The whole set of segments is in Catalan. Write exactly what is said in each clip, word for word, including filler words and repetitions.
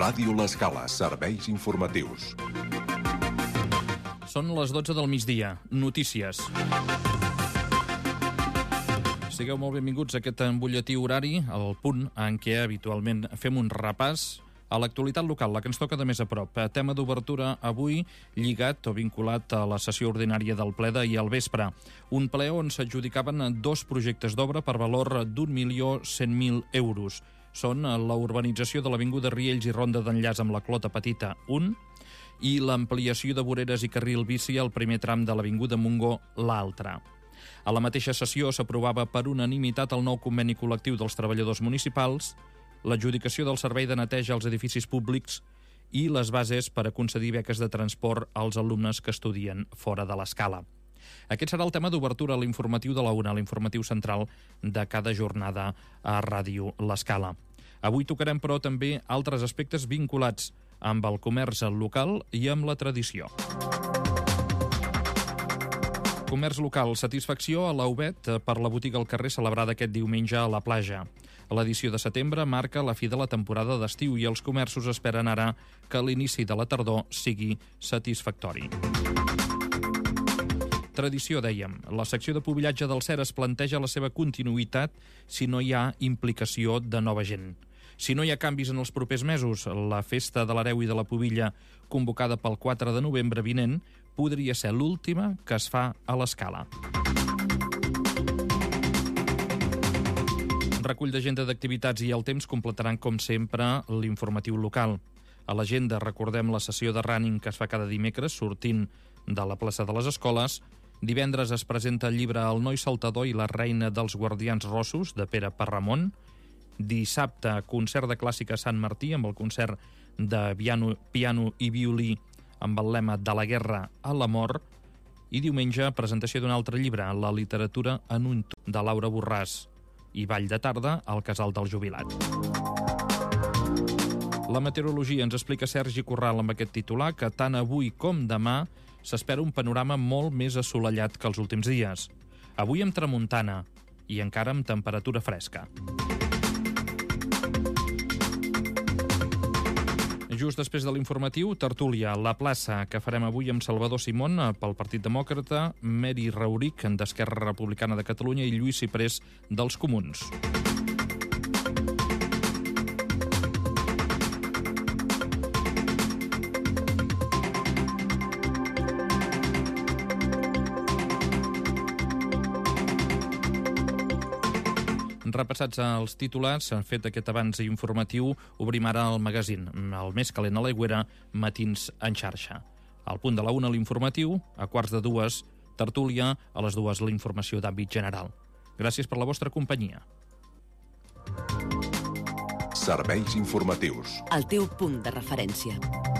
Ràdio L'Escala, serveis informatius. Són les dotze del migdia. Notícies. Sigueu molt benvinguts a aquest butlletí horari, al punt en què habitualment fem un repàs a l'actualitat local, la que ens toca de més a prop. Tema d'obertura avui lligat o vinculat a la sessió ordinària del ple d'ahir al vespre. Un ple on s'adjudicaven dos projectes d'obra per valor d'un milió cent mil euros. Són la urbanització de l'Avinguda Riells i Ronda d'Enllaç amb la Clota Petita un i l'ampliació de voreres i carril bici al primer tram de l'Avinguda Montgó l'altre. A la mateixa sessió s'aprovava per unanimitat el nou conveni col·lectiu dels treballadors municipals, l'adjudicació del servei de neteja als edificis públics i les bases per a concedir beques de transport als alumnes que estudien fora de l'Escala. Aquest serà el tema d'obertura a l'informatiu de la una, l'informatiu central de cada jornada a Ràdio L'Escala. Avui tocarem, però, també altres aspectes vinculats amb el comerç local i amb la tradició. Comerç local, satisfacció a l'Auvet per la botiga al carrer celebrada aquest diumenge a la platja. L'edició de setembre marca la fi de la temporada d'estiu i els comerços esperen ara que l'inici de la tardor sigui satisfactori. Tradició, dèiem. La secció de pobillatge del Cer es planteja la seva continuïtat si no hi ha implicació de nova gent. Si no hi ha canvis en els propers mesos, la festa de l'Hereu i de la Pobilla, convocada pel quatre de novembre vinent, podria ser l'última que es fa a l'Escala. Recull d'agenda d'activitats i el temps completaran, com sempre, l'informatiu local. A l'agenda recordem la sessió de running que es fa cada dimecres, sortint de la plaça de les Escoles. Divendres es presenta el llibre El noi saltador i la reina dels guardians rossos, de Pere Parramon. Dissabte, concert de clàssica a Sant Martí, amb el concert de piano, piano i violí amb el lema de la guerra a l'amor. I diumenge, presentació d'un altre llibre, La literatura en un tu, de Laura Borràs. I ball de tarda al Casal del Jubilat. La meteorologia ens explica Sergi Corral amb aquest titular que tant avui com demà s'espera un panorama molt més assolellat que els últims dies. Avui amb tramuntana i encara amb temperatura fresca. Just després de l'informatiu, tertúlia a la plaça que farem avui amb Salvador Simón pel Partit Demòcrata, Meri Rauric d'Esquerra Republicana de Catalunya i Lluís Ciprés dels Comuns. Repassats els titulars, han fet aquest abans informatiu, obrim ara el magazín, el més calent a l'aigüera, Matins en xarxa. Al punt de la una l'informatiu, a quarts de dues, tertúlia, a les dues l'informació d'àmbit general. Gràcies per la vostra companyia. Serveis informatius. El teu punt de referència.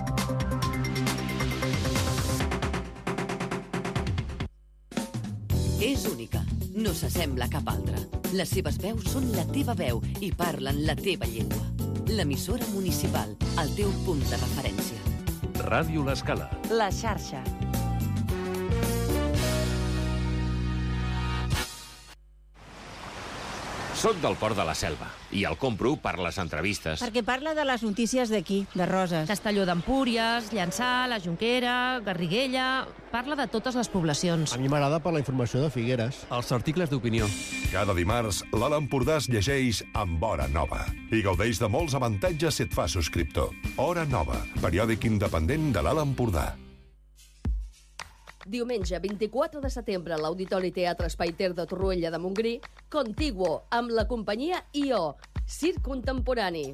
És única, no s'assembla a cap altra. Les seves veus són la teva veu i parlen la teva llengua. L'emissora municipal, el teu punt de referència. Ràdio L'Escala. La xarxa. Soc del Port de la Selva i el compro per les entrevistes. Perquè parla de les notícies d'aquí, de Roses. Castelló d'Empúries, Llançà, la Jonquera, Garriguella... Parla de totes les poblacions. A mi m'agrada per la informació de Figueres. Els articles d'opinió. Cada dimarts, l'Alt Empordà es llegeix amb Hora Nova i gaudeix de molts avantatges si et fa subscriptor. Hora Nova, periòdic independent de l'Alt Empordà. Diumenge vint-i-quatre de setembre a l'Auditori Teatre Espai Ter de Torroella de Montgrí, Contiguo, amb la companyia I O, Circ Contemporani.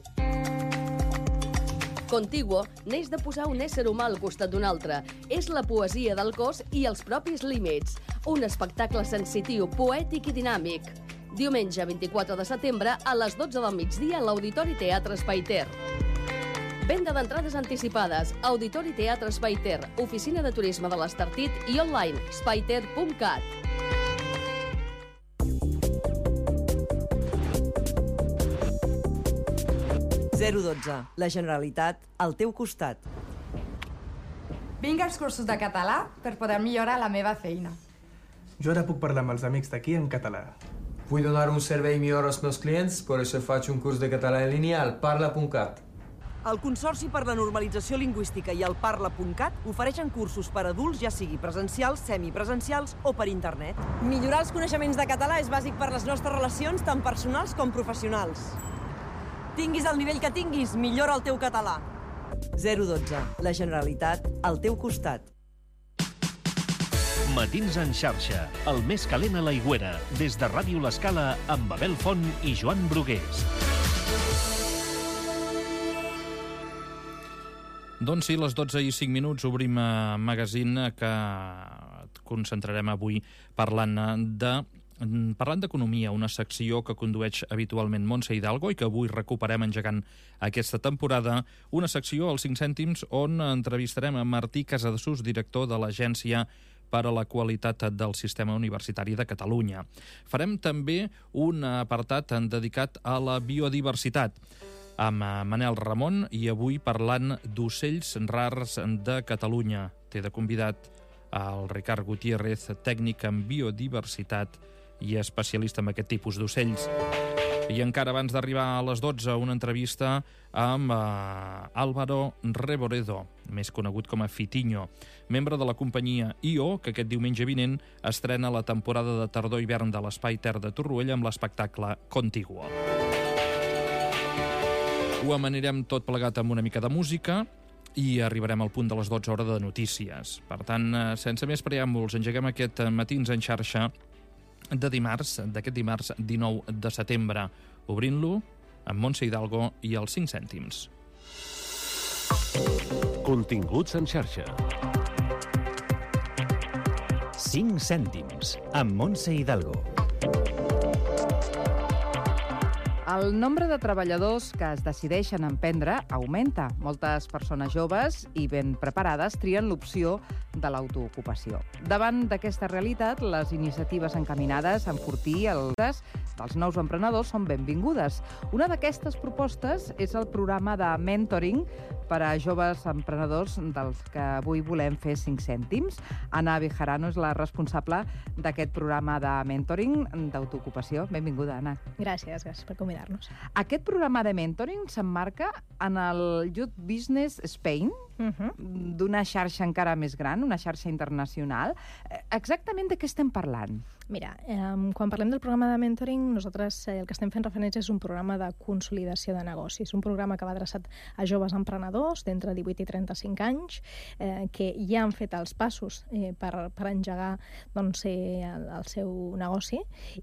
Contiguo neix de posar un ésser humà al costat d'un altre. És la poesia del cos i els propis límits. Un espectacle sensitiu, poètic i dinàmic. Diumenge vint-i-quatre de setembre a les dotze del migdia a l'Auditori Teatre Espai Ter. Venda d'entrades anticipades. Auditori Teatre Espai Ter, oficina de turisme de l'Estartit i online spaiter punt cat. zero dotze. La Generalitat al teu costat. Vinc als cursos de català per poder millorar la meva feina. Jo ara puc parlar amb els amics d'aquí en català. Vull donar un servei millor als meus clients, per això faig un curs de català en línia al parla punt cat. El Consorci per la Normalització Lingüística i el Parla punt cat ofereixen cursos per adults, ja sigui presencials, semipresencials o per internet. Millorar els coneixements de català és bàsic per les nostres relacions, tant personals com professionals. Tinguis el nivell que tinguis, millora el teu català. zero dotze. La Generalitat al teu costat. Matins en xarxa, el més calent a l'Aigüera, des de Ràdio L'Escala amb Abel Font i Joan Brugués. Doncs sí, les dotze i cinc minuts obrim a Magazine, que concentrarem avui parlant de parlant d'economia, una secció que condueix habitualment Montse Hidalgo i que avui recuperem engegant aquesta temporada, una secció als cinc cèntims on entrevistarem a Martí Casadesús, director de l'Agència per a la Qualitat del Sistema Universitari de Catalunya. Farem també un apartat dedicat a la biodiversitat amb Manel Ramon i avui parlant d'ocells rars de Catalunya. Té de convidat el Ricard Gutiérrez, tècnic en biodiversitat i especialista en aquest tipus d'ocells. I encara abans d'arribar a les dotze, una entrevista amb uh, Álvaro Reboredo, més conegut com a Fitiño, membre de la companyia I O, que aquest diumenge vinent estrena la temporada de tardor-hivern de l'Espai Ter de Torroella amb l'espectacle Contiguo. Ho amanirem tot plegat amb una mica de música i arribarem al punt de les dotze hores de notícies. Per tant, sense més preàmbuls, engeguem aquest Matins en xarxa de dimarts, d'aquest dimarts dinou de setembre, obrint-lo amb Montse Hidalgo i els cinc cèntims. Continguts en xarxa. cinc cèntims, amb Montse Hidalgo. El nombre de treballadors que es decideixen a emprendre augmenta. Moltes persones joves i ben preparades trien l'opció de l'autoocupació. Davant d'aquesta realitat, les iniciatives encaminades a enfortir els dels nous emprenedors són benvingudes. Una d'aquestes propostes és el programa de mentoring per a joves emprenedors dels que avui volem fer cinc cèntims. Anna Bejarano és la responsable d'aquest programa de mentoring d'autoocupació. Benvinguda, Anna. Gràcies, gràcies per convidar-nos. Aquest programa de mentoring s'emmarca en el Youth Business Spain, Uh-huh. d'una xarxa encara més gran, una xarxa internacional. Exactament de què estem parlant? Mira, eh, quan parlem del programa de mentoring, nosaltres eh, el que estem fent referència és un programa de consolidació de negocis, un programa que va adreçat a joves emprenedors d'entre divuit i trenta-cinc anys, eh, que ja han fet els passos eh, per, per engegar doncs, eh, el, el seu negoci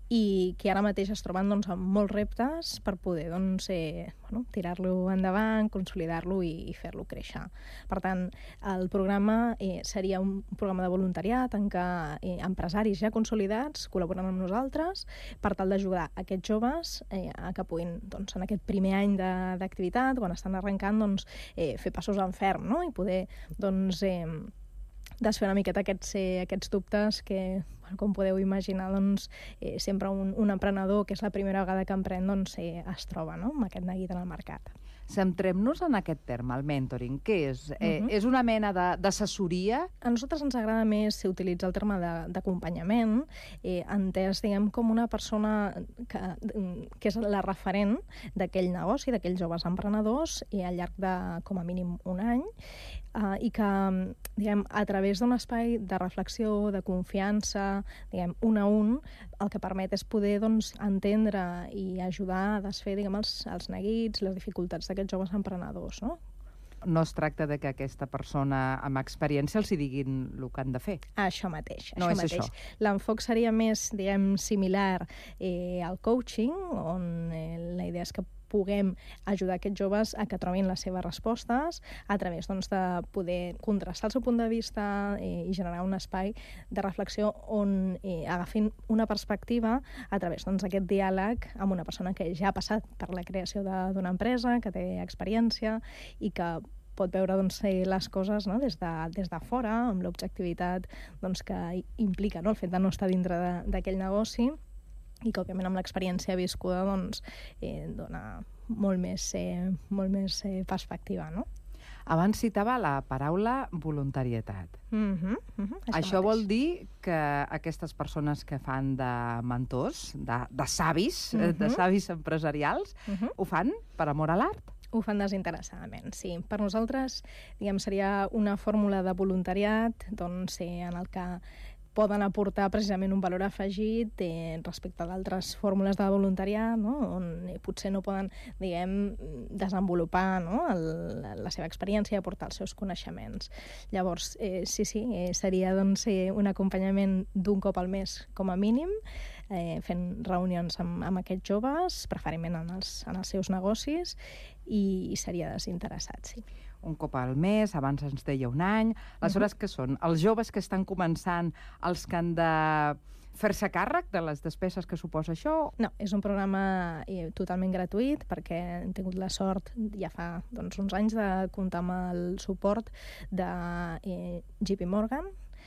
i que ara mateix es troben doncs, amb molts reptes per poder doncs, eh, bueno, tirar-lo endavant, consolidar-lo i, i fer-lo créixer. Per tant, el programa eh, seria un programa de voluntariat en què eh, empresaris ja consolidats col·laboren amb nosaltres per tal d'ajudar aquests joves eh, a que puguin, doncs, en aquest primer any d'activitat, quan estan arrencant, doncs, eh, fer passos en ferm, no? I poder doncs, eh, desfer una miqueta aquests, eh, aquests dubtes que, bueno, com podeu imaginar, doncs, eh, sempre un, un emprenedor que és la primera vegada que emprèn doncs, eh, es troba, no?, amb aquest neguit en el mercat. Centrem-nos en aquest terme, el mentoring. Què és? Eh, Uh-huh. És una mena d'assessoria? A nosaltres ens agrada més utilitzar el terme d'acompanyament, eh, entès, diguem, com una persona que, que és la referent d'aquell negoci, d'aquells joves emprenedors, i al llarg de, com a mínim, un any, eh, i que, diguem, a través d'un espai de reflexió, de confiança, diguem, un a un, el que permet és poder, doncs, entendre i ajudar a desfer, diguem, els, els neguits, les dificultats d'aquests joves emprenedors, no? No es tracta de que aquesta persona amb experiència els hi diguin el que han de fer. Això mateix. No això és mateix. això. L'enfoc seria més, diguem, similar eh, al coaching, on eh, la idea és que puguem ajudar aquests joves a que trobin les seves respostes a través, doncs, de poder contrastar el seu punt de vista eh, i generar un espai de reflexió on eh, agafin una perspectiva a través, doncs, d'aquest diàleg amb una persona que ja ha passat per la creació d'una empresa, que té experiència i que pot veure, doncs, les coses, no?, des de, des de fora, amb l'objectivitat, doncs, que implica, no?, el fet de no estar dintre d'aquell negoci, i que, òbviament, amb l'experiència viscuda, doncs, eh, dona molt més, eh, molt més eh, perspectiva, no? Abans citava la paraula voluntarietat. Uh-huh, uh-huh, això això vol dir que aquestes persones que fan de mentors, de, de savis, uh-huh. de savis empresarials, uh-huh. ho fan per amor a l'art? Ho fan desinteressadament, sí. Per nosaltres, diguem, seria una fórmula de voluntariat doncs, eh, en el que poden aportar precisament un valor afegit eh, respecte d'altres fórmules de voluntariat, no? On eh, potser no poden, diguem, desenvolupar, no? El, la seva experiència i aportar els seus coneixements. Llavors, eh, sí, sí, eh, seria doncs, eh, un acompanyament d'un cop al mes com a mínim, eh, fent reunions amb, amb aquests joves, preferentment en els, en els seus negocis, i, i seria desinteressat, sí. Un cop al mes, abans ens deia un any. Aleshores, què són? Els joves que estan començant, els que han de fer-se càrrec de les despeses que suposa això? No, és un programa eh, totalment gratuït, perquè hem tingut la sort ja fa doncs, uns anys de comptar amb el suport de eh, J P Morgan,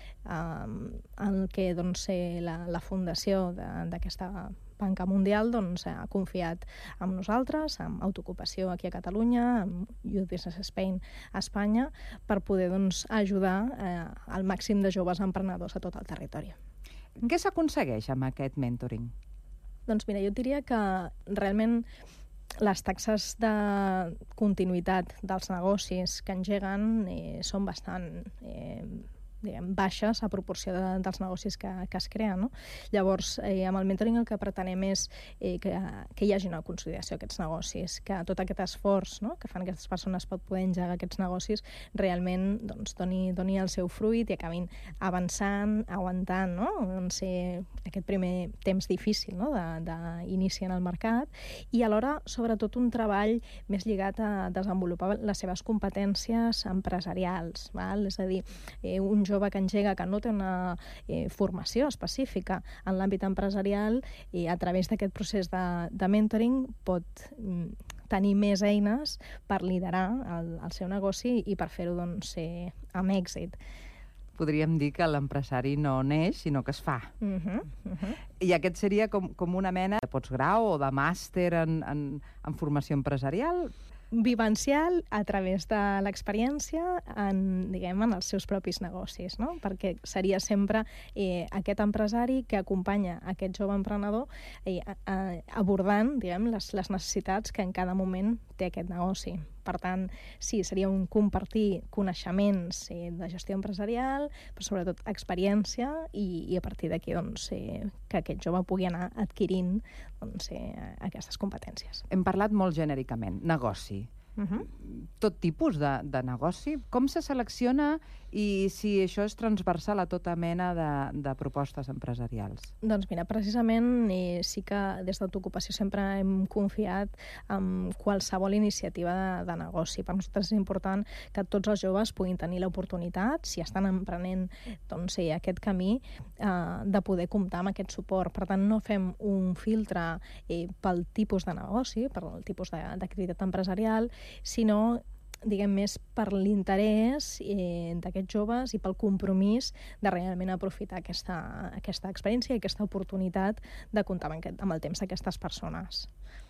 eh, en què doncs, eh, la, la fundació d'aquesta Banca Mundial doncs, ha confiat en nosaltres, amb autoocupació aquí a Catalunya, amb Youth Business Spain a Espanya, per poder doncs, ajudar eh, al màxim de joves emprenedors a tot el territori. Què s'aconsegueix amb aquest mentoring? Doncs mira, jo diria que realment les taxes de continuïtat dels negocis que engeguen eh, són bastant eh, diguem, baixes a proporció de, dels negocis que, que es creen. No? Llavors, eh, amb el mentoring el que pretenem és eh, que, que hi hagi una consolidació d'aquests negocis, que tot aquest esforç, no?, que fan aquestes persones per poder engegar aquests negocis realment doncs, doni, doni el seu fruit i acabin avançant, aguantant, no?, doncs, eh, aquest primer temps difícil, no?, d'inici en el mercat, i alhora, sobretot, un treball més lligat a desenvolupar les seves competències empresarials. Val? És a dir, eh, un jove que engega que no té una eh, formació específica en l'àmbit empresarial i a través d'aquest procés de, de mentoring pot mm, tenir més eines per liderar el, el seu negoci i per fer-ho doncs, eh, amb èxit. Podríem dir que l'empresari no neix, sinó que es fa. Uh -huh, uh -huh. I aquest seria com, com una mena de postgrau o de màster en, en, en formació empresarial? Vivencial a través de l'experiència en, diguem, en els seus propis negocis, no? Perquè seria sempre eh, aquest empresari que acompanya aquest jove emprenedor eh, a, abordant, diguem, les, les necessitats que en cada moment té aquest negoci. Per tant, sí, seria un compartir coneixements eh, de gestió empresarial, però sobretot experiència, i, i a partir d'aquí doncs, eh, que aquest jove pugui anar adquirint doncs, eh, aquestes competències. Hem parlat molt genèricament. Negoci. Uh-huh. Tot tipus de, de negoci. Com se selecciona i si això és transversal a tota mena de, de propostes empresarials? Doncs mira, precisament eh, sí que des d'autoocupació sempre hem confiat en qualsevol iniciativa de, de negoci. Per nosaltres és important que tots els joves puguin tenir l'oportunitat, si estan emprenent doncs, eh, aquest camí, eh, de poder comptar amb aquest suport. Per tant, no fem un filtre eh, pel tipus de negoci, per el tipus d'activitat empresarial, sinó diguem més per l'interès eh, d'aquests joves i pel compromís de realment aprofitar aquesta, aquesta experiència i aquesta oportunitat de comptar amb, aquest, amb el temps d'aquestes persones.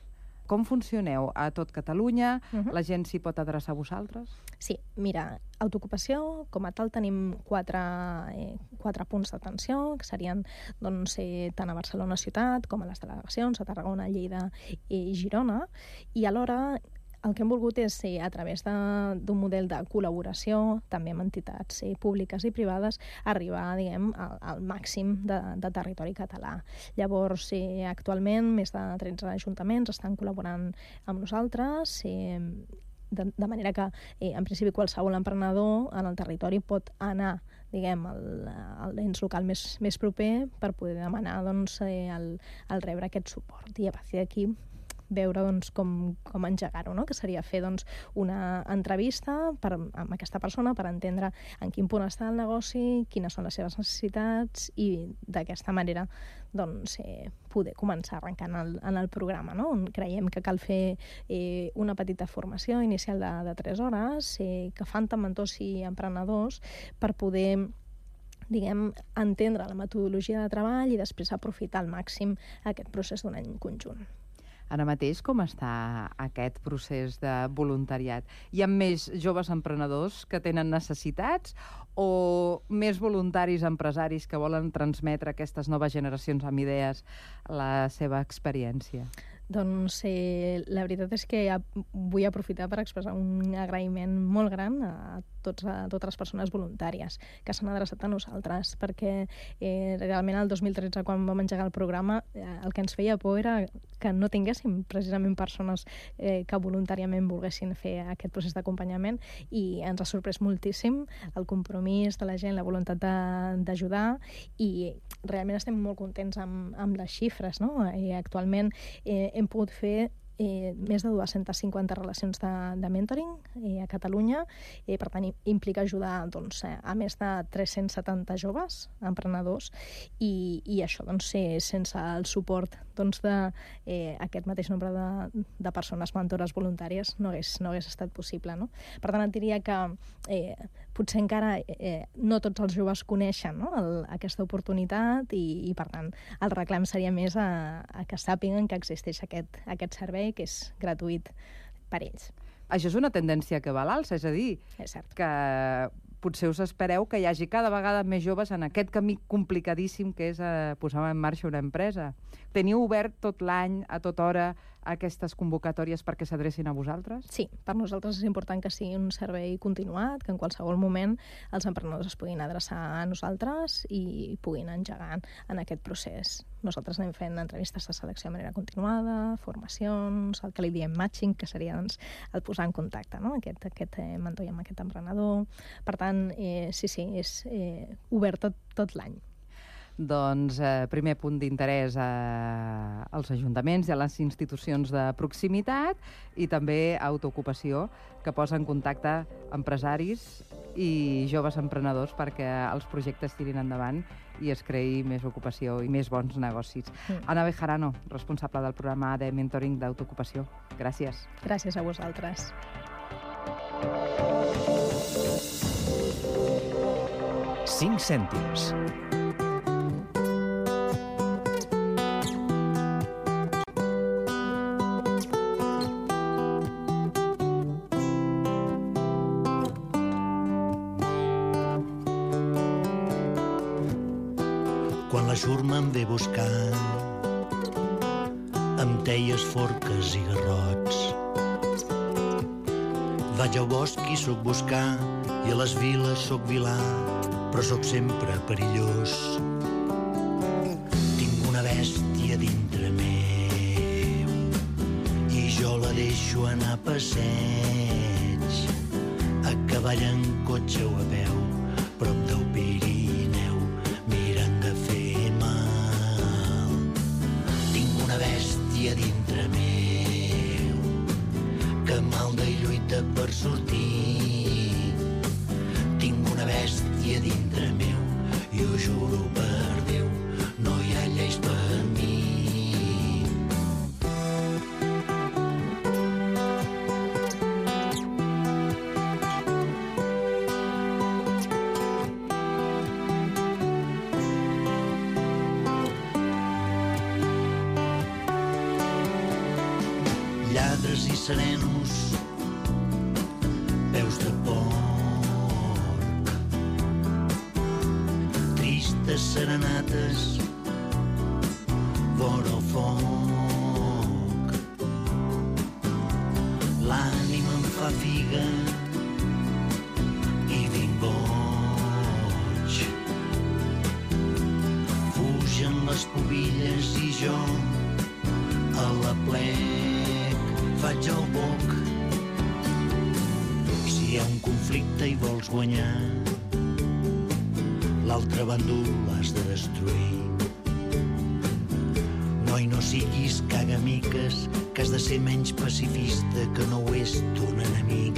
Com funcioneu a tot Catalunya? Uh-huh. La gent s'hi pot adreçar a vosaltres? Sí, mira, autoocupació, com a tal, tenim quatre, eh, quatre punts d'atenció, que serien doncs, eh, tant a Barcelona ciutat com a les delegacions, a Tarragona, Lleida i Girona, i alhora el que hem volgut és, eh, a través d'un model de col·laboració, també amb entitats eh, públiques i privades, arribar, diguem, al, al màxim de, de territori català. Llavors, eh, actualment, més de tretze ajuntaments estan col·laborant amb nosaltres, eh, de, de manera que, eh, en principi, qualsevol emprenedor en el territori pot anar, diguem, al, al ens local més, més proper per poder demanar, doncs, eh, el, el rebre aquest suport. I a partir d'aquí veure doncs, com, com engegar-ho, no? Que seria fer doncs, una entrevista per, amb aquesta persona per entendre en quin punt està el negoci, quines són les seves necessitats i d'aquesta manera doncs, eh, poder començar arrencant el, en el programa. No? On creiem que cal fer eh, una petita formació inicial de, de tres hores eh, que fan tant mentors i emprenedors per poder diguem, entendre la metodologia de treball i després aprofitar al màxim aquest procés d'un any conjunt. Ara mateix, com està aquest procés de voluntariat? Hi ha més joves emprenedors que tenen necessitats o més voluntaris empresaris que volen transmetre a aquestes noves generacions amb idees la seva experiència? Doncs eh, la veritat és que vull aprofitar per expressar un agraïment molt gran a, tots, a totes les persones voluntàries que s'han adreçat a nosaltres, perquè eh, realment el dos mil tretze, quan vam engegar el programa, eh, el que ens feia por era que no tinguéssim precisament persones eh, que voluntàriament volguessin fer aquest procés d'acompanyament, i ens ha sorprès moltíssim el compromís de la gent, la voluntat d'ajudar, i realment estem molt contents amb, amb les xifres, no? I actualment eh, hem pogut fer eh, més de dues-centes cinquanta relacions de, de mentoring eh, a Catalunya. Eh, per tant, implica ajudar doncs, a més de tres-cents setanta joves emprenedors, i, i això doncs, eh, sense el suport doncs, d'aquest eh, aquest mateix nombre de, de persones mentores voluntàries no hagués, no hagués estat possible. No? Per tant, et diria que eh, potser encara eh, no tots els joves coneixen, no? el, aquesta oportunitat, i, i per tant el reclam seria més a, a que sàpiguen que existeix aquest, aquest servei, que és gratuït per ells. Això és una tendència que va a l'alça, és a dir, és cert. que potser us espereu que hi hagi cada vegada més joves en aquest camí complicadíssim que és eh, posar en marxa una empresa. Teniu obert tot l'any, a tota hora, aquestes convocatòries perquè s'adrecin a vosaltres? Sí, per nosaltres és important que sigui un servei continuat, que en qualsevol moment els emprenedors es puguin adreçar a nosaltres i puguin engegar en aquest procés. Nosaltres anem fent entrevistes de selecció de manera continuada, formacions, el que li diem matching, que seria doncs, el posar en contacte, no? aquest, aquest eh, mentor amb aquest emprenedor. Per tant, eh, sí, sí, és eh, obert tot, tot l'any. Doncs eh, primer punt d'interès eh, als ajuntaments i a les institucions de proximitat, i també autoocupació, que posa en contacte empresaris i joves emprenedors perquè els projectes tirin endavant i es creï més ocupació i més bons negocis. Mm. Ana Bejarano, responsable del programa de mentoring d'autoocupació. Gràcies. Gràcies a vosaltres. cinc cèntims. Quan la xurma em ve buscant, amb teies, forques i garrots. Vaig al bosc i soc buscar, i a les viles soc vilà, però soc sempre perillós. Tinc una bèstia dintre meu i jo la deixo anar a passeig, a cavall, en cotxe o a peu, prop del Pirineu, mirant de fer mal. Tinc una bèstia dintre meu que malda i lluita per sortir. Tinc una bèstia dintre meu i ho juro per Déu, no hi ha lleis per mi. Lladres i serenos, veus de porc, tristes serenates, vora el foc. L'ànima em fa figa i vinc boig. Fugen les pubilles i jo a la plec faig el boc. Si hi ha un conflicte i vols guanyar, l'altre bàndol l'has de destruir. Noi, no siguis cagamiques, que has de ser menys pacifista que no ho és ton enemic.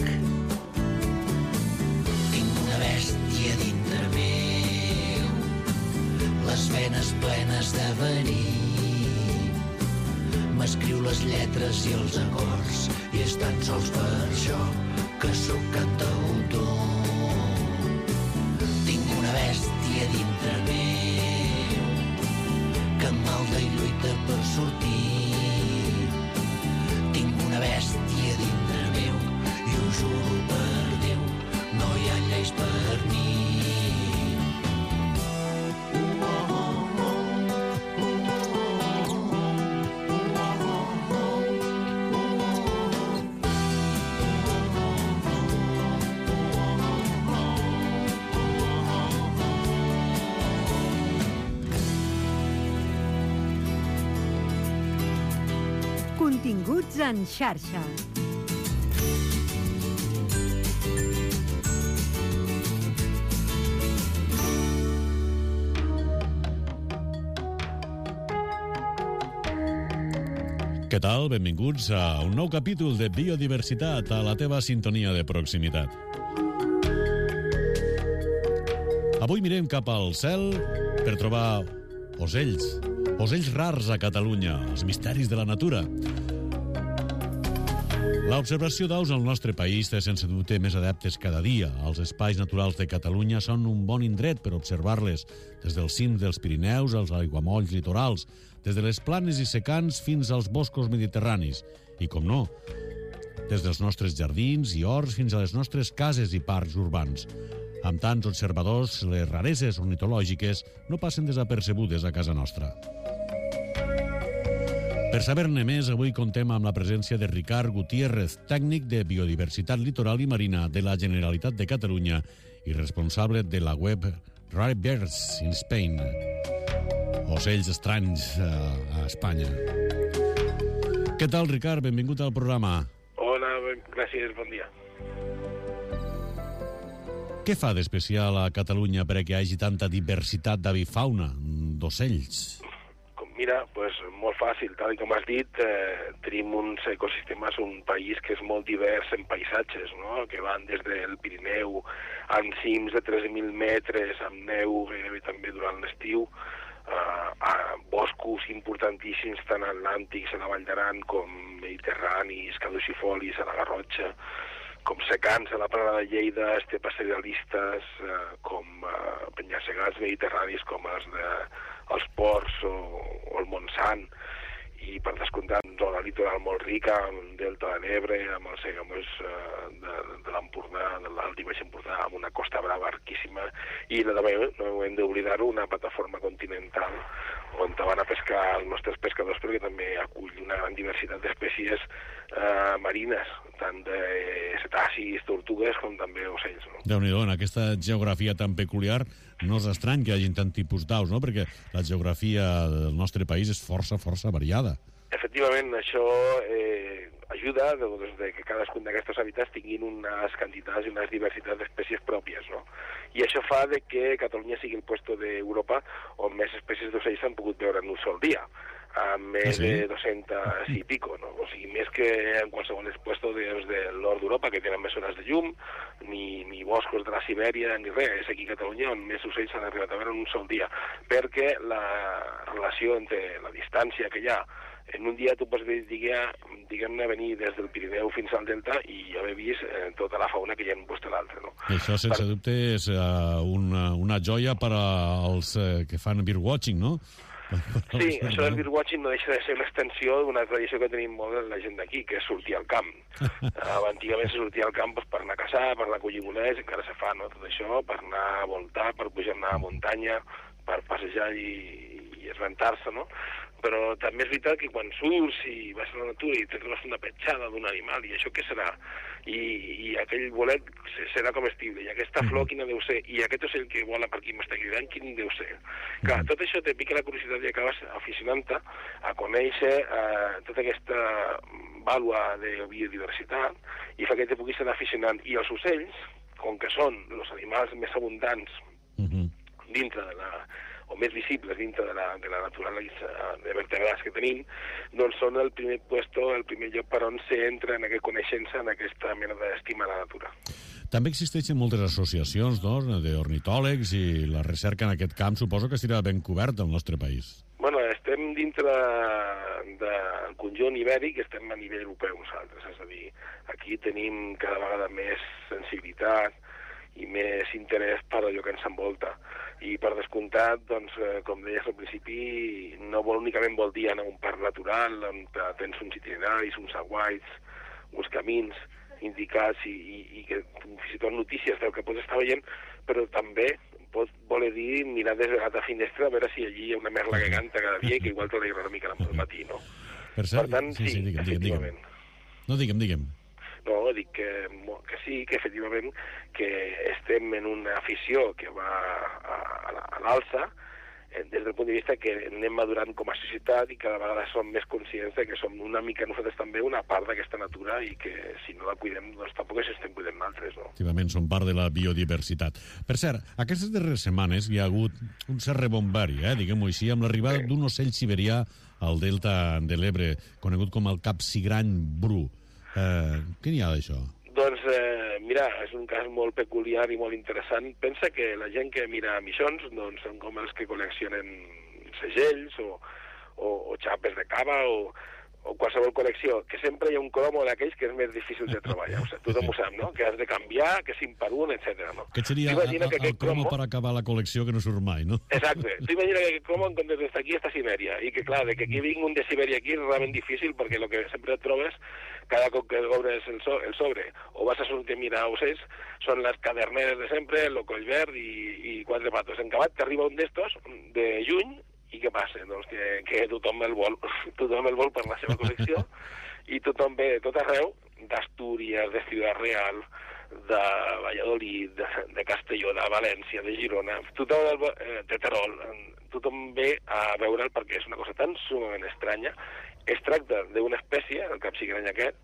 Tinc una bèstia dintre meu, les venes plenes de verí. M'escriu les lletres i els acords, i és tan sols per això que sóc cantautor. Tinc una bèstia dintre meu que malda i lluita per sortir. Tinc una bèstia dintre meu i ho juro per Déu, no hi ha lleis per mi. Oh, oh, oh. Continguts en xarxa. Què tal? Benvinguts a un nou capítol de Biodiversitat a la teva sintonia de proximitat. Avui mirem cap al cel per trobar ocells, ocells rars a Catalunya, els misteris de la natura. L'observació d'aus al nostre país té sense dubte més adeptes cada dia. Els espais naturals de Catalunya són un bon indret per observar-les, des dels cims dels Pirineus als aiguamolls litorals, des de les planes i secans fins als boscos mediterranis. I, com no, des dels nostres jardins i horts fins a les nostres cases i parcs urbans. Amb tants observadors, les rareses ornitològiques no passen desapercebudes a casa nostra. Per saber-ne més, avui contem amb la presència de Ricard Gutiérrez, tècnic de Biodiversitat Litoral i Marina de la Generalitat de Catalunya i responsable de la web Rare Birds in Spain. Ocells estranys a, a Espanya. Què tal, Ricard? Benvingut al programa. Hola, gràcies, bon dia. Què fa d'especial a Catalunya perquè hi hagi tanta diversitat d'avifauna, d'ocells? Mira, pues, molt fàcil, tal com has dit, eh, tenim uns ecosistemes, un país que és molt divers en paisatges, no? Que van des del Pirineu amb cims de tres mil metres, amb neu gairebé també durant l'estiu, Uh, a boscos importantíssims tant atlàntics a la Vall d'Aran com mediterranis, caducifolis a la Garrotxa, com secans a la Plana de Lleida, estepes cerealistes, uh, com uh, penya-segats mediterranis com els de els Ports o, o el Montsant, i per descomptat zona litoral molt rica, amb el delta de l'Ebre, amb els aiguamolls uh, de, de l'Empordà, de l'Alt i Baix Empordà, amb una costa brava riquíssima, i la de, no hem d'oblidar-ho, una plataforma continental on van a pescar els nostres pescadors, perquè també acull una gran diversitat d'espècies uh, marines, tant de cetacis, tortugues, com també ocells. No? Déu-n'hi-do, en aquesta geografia tan peculiar no és estrany que hi hagi tant tipus d'aus, no? Perquè la geografia del nostre país és força, força variada. Efectivament, això eh, ajuda doncs, de que cadascun d'aquests hàbitats tinguin unes quantitats i unes diversitats d'espècies pròpies, no? I això fa de que Catalunya sigui el puesto d'Europa on més espècies d'ocells s'han pogut veure en un sol dia, amb més sí. de dos-cents i pico, no? O sigui, més que en qualsevol puesto de, de l'Nord d'Europa, que tenen més hores de llum, ni, ni boscos de la Sibèria, ni res. És aquí a Catalunya on més ocells s'han arribat a veure en un sol dia, perquè la relació entre la distància que hi ha, en un dia tu pots diguem-ne venir des del Pirineu fins al Delta i haver vist eh, tota la fauna que hi ha en un lloc a l'altre, no? Això, sense per... dubte, és uh, una, una joia per als uh, que fan birdwatching, no? Sí, això del birdwatching no deixa de ser una extensió d'una tradició que tenim molt la gent d'aquí, que és sortir al camp. Uh, antigament se sortia al camp doncs, per anar a caçar, per anar a collir bolets, encara se fa, no? Tot això, per anar a voltar, per pujar-anar a muntanya, per passejar i, i esventar-se, no? Però també és veritat que quan surts i vas a la natura i te trobes una petjada d'un animal, i això què serà? I, i aquell bolet serà comestible, i aquesta flor quina deu ser? I aquest ocell que vola per aquí m'està cridant, quin deu ser? Clar, tot això te pica la curiositat i acabes aficionant-te a conèixer eh, tota aquesta vàlua de biodiversitat i fa que te puguis anar aficionant. I els ocells, com que són els animals més abundants uh-huh. dintre de la... o més visibles dintre de la, de la naturalesa de vertebrats que tenim, doncs són el primer puesto, el primer lloc per on s'entra en aquesta coneixença, en aquesta mena d'estima a la natura. També existeixen moltes associacions, no?, d'ornitòlegs, i la recerca en aquest camp suposo que estarà ben coberta al nostre país. Bueno, estem dintre del conjunt ibèric, estem a nivell europeu nosaltres, és a dir, aquí tenim cada vegada més sensibilitat i més interès per allò que ens envolta. I per descomptat, doncs, eh, com deies al principi, no vol únicament vol dir anar a un parc natural on tens uns itineraris, uns aguaits, uns camins indicats i, i, i que fins i tot notícies del que pots estar veient, però també pot voler dir mirar des de la finestra a veure si allí hi ha una merla que canta cada dia i que igual t'alegra una mica al matí, no? Per, cert, per tant, sí, sí, sí digue'm, efectivament. Digue'm. No, digue'm, digue'm. No, dic que, que sí, que efectivament que estem en una afició que va a, a l'alça, des del punt de vista que anem madurant com a societat i cada vegada som més conscients de que som una mica nosaltres també una part d'aquesta natura i que si no la cuidem, doncs tampoc és estem cuidant altres, no? Efectivament, són part de la biodiversitat. Per cert, aquestes darreres setmanes hi ha hagut un cert rebombari, eh, diguem-ho així, amb l'arribada sí. d'un ocell siberià al delta de l'Ebre, conegut com el capsigrany bru. Eh, què n'hi ha d'això? Doncs, eh, mira, és un cas molt peculiar i molt interessant. Pensa que la gent que mira missons doncs, són com els que col·leccionen segells o, o, o xapes de cava o, o qualsevol col·lecció, que sempre hi ha un cromo d'aquells que és més difícil de treballar. O sigui, tothom ho sap, no? Que has de canviar, que cinc per un, etcètera. No? Que seria el, el, el cromo per acabar la col·lecció que no surt mai, no? Exacte. Tu imagina que aquest cromo, en comptes d'estar aquí, està a Sibèria. I que, clar, de que aquí vingui un de Sibèria aquí és realment difícil perquè el que sempre et trobes cada cop que obres el, so, el sobre o vas a sortir a mirar ocells, són les caderneres de sempre, el collverd i, i quatre patos. En acabat t'arriba un d'estos de juny i què passa? Doncs que, que tothom el vol, tothom el vol per la seva col·lecció i tothom ve de tot arreu, d'Astúries, de Ciudad Real, de Valladolid, de, de Castelló, de València, de Girona, tothom el, de Terol, tothom ve a veure'l perquè és una cosa tan sumament estranya. Es tracta d'una espècie, el capsigrany aquest,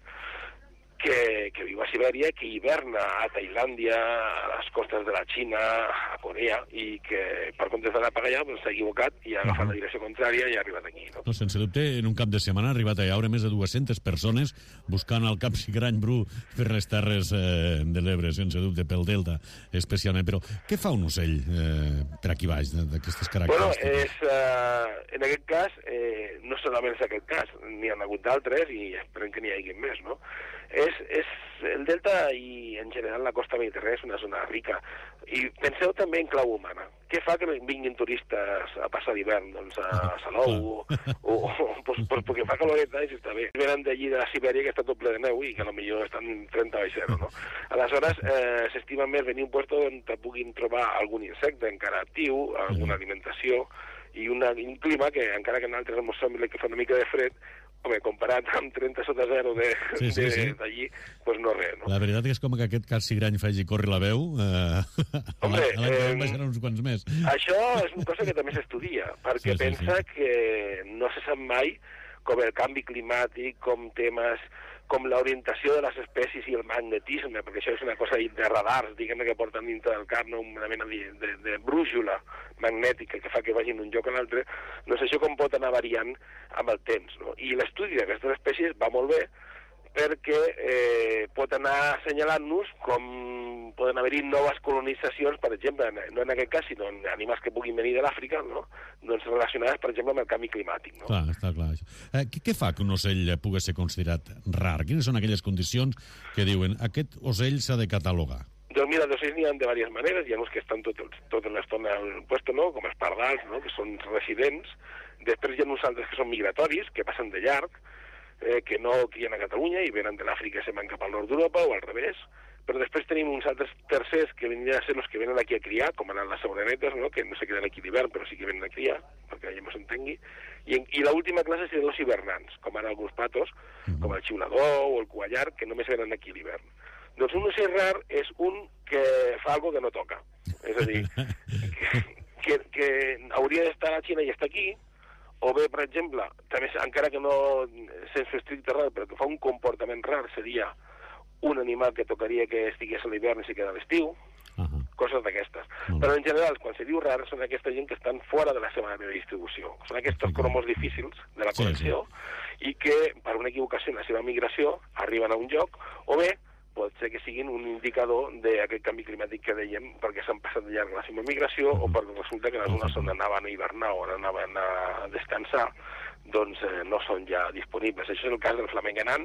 que, que viu a Sibèria, que hiverna a Tailàndia, a les costes de la Xina, a Corea, i que per comptes d'anar per allà s'ha equivocat i ha agafat la direcció contrària i ha arribat aquí. No? No, sense dubte, en un cap de setmana ha arribat a haure més de dues-centes persones buscant el capsigrany bru per les terres eh, de l'Ebre, sense dubte, pel Delta, especialment. Però què fa un ocell eh, per aquí baix, d'aquestes característiques? Bueno, és, uh, en aquest cas, eh, no solament és aquest cas, n'hi ha hagut d'altres i esperem que n'hi hagi més, no? És, és el delta i en general la costa mediterrània és una zona rica i penseu també en clau humana. Què fa que vinguin turistes a passar l'hivern doncs, a Salou o, o, o pues, pues, perquè fa caloreta i està bé. Venen d'allí de la Sibèria que està tot ple de neu i que potser estan trenta baix zero, no? Aleshores eh, s'estima més venir a un lloc on te puguin trobar algun insecte encara actiu, alguna alimentació i una, un clima que encara que en altres ens sembla que fa una mica de fred, home, comparat amb trenta sota zero d'allí, de, sí, sí, sí. doncs no res, no? La veritat és com que aquest capsigrany faci córrer la veu, eh, Hombre, a l'any que ve baixaran uns quants més. Això és una cosa que també s'estudia, perquè sí, sí, pensa sí. que no se sap mai com el canvi climàtic, com temes com l'orientació de les espècies i el magnetisme, perquè això és una cosa de radars, diguem-ne, que porten dintre del cap, no? Una mena de, de, de brújula magnètica que fa que vagin d'un lloc a l'altre, doncs això com pot anar variant amb el temps, no? I l'estudi d'aquestes espècies va molt bé perquè eh, pot anar assenyalant-nos com poden haver-hi noves colonitzacions, per exemple, no en aquest cas, sinó en animals que puguin venir de l'Àfrica, no? Doncs relacionades, per exemple, amb el canvi climàtic. No? Clar, està clar. Eh, què, què fa que un ocell pugui ser considerat rar? Quines són aquelles condicions que diuen aquest ocell s'ha de catalogar? Doncs mira, d'ocells n'hi ha de diverses maneres. Hi ha uns que estan tot, tot l'estona al puesto, no? Com els pardals, no? Que són residents. Després hi ha uns altres que són migratoris, que passen de llarg, eh, que no crien a Catalunya i venen de l'Àfrica i se'n van cap al nord d'Europa o al revés. Però després tenim uns altres tercers que venien a ser els que venen aquí a criar, com eren les saurenetes, no? Que no se queden aquí l'hivern, però sí que venen a criar, perquè la gent no s'entengui. I, i l'última classe serien els hivernants, com ara alguns patos, com el xiulador o el cuallar, que només venen aquí l'hivern. Doncs un ocell rar és un que fa alguna que no toca. És a dir, que, que, que hauria d'estar a la Xina i està aquí, o bé, per exemple, també, encara que no sense estricte rar, però que fa un comportament rar, seria un animal que tocaria que estigués a l'hivern i s'hi queda a l'estiu, uh -huh. coses d'aquestes. Però en general, quan se diu rar, són aquesta gent que estan fora de la seva àrea de distribució. Són aquests cromos difícils de la col·lecció sí, sí. i que, per una equivocació en la seva migració, arriben a un lloc, o bé pot ser que siguin un indicador d'aquest canvi climàtic que dèiem, perquè s'han passat de llarg la seva migració uh -huh. o perquè resulta que les zones on anaven a hivernar o on anaven a descansar doncs eh, no són ja disponibles. Això és el cas del flamenc anant,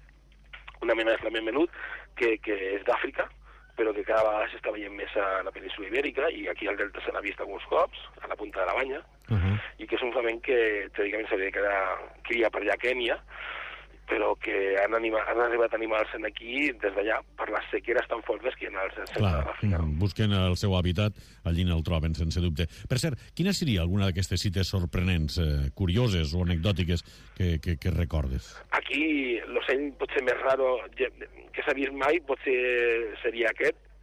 una mena de flamenc menut que, que és d'Àfrica, però que cada vegada s'està veient més a la península ibèrica i aquí al delta se n'ha vist alguns cops, a la punta de la Banya, uh -huh. i que és un flamenc que teòricament s'hauria de quedar cria per allà a Kènia, però que han, anima, han arribat animals en aquí des d'allà per les sequeres tan fortes que hi ha al centre de l'Àfrica. Busquen el seu hàbitat, allí no el troben, sense dubte. Per cert, quina seria alguna d'aquestes cites sorprenents, eh, curioses o anecdòtiques que, que, que recordes? Aquí l'ocell potser més raro que s'ha vist mai potser seria aquest,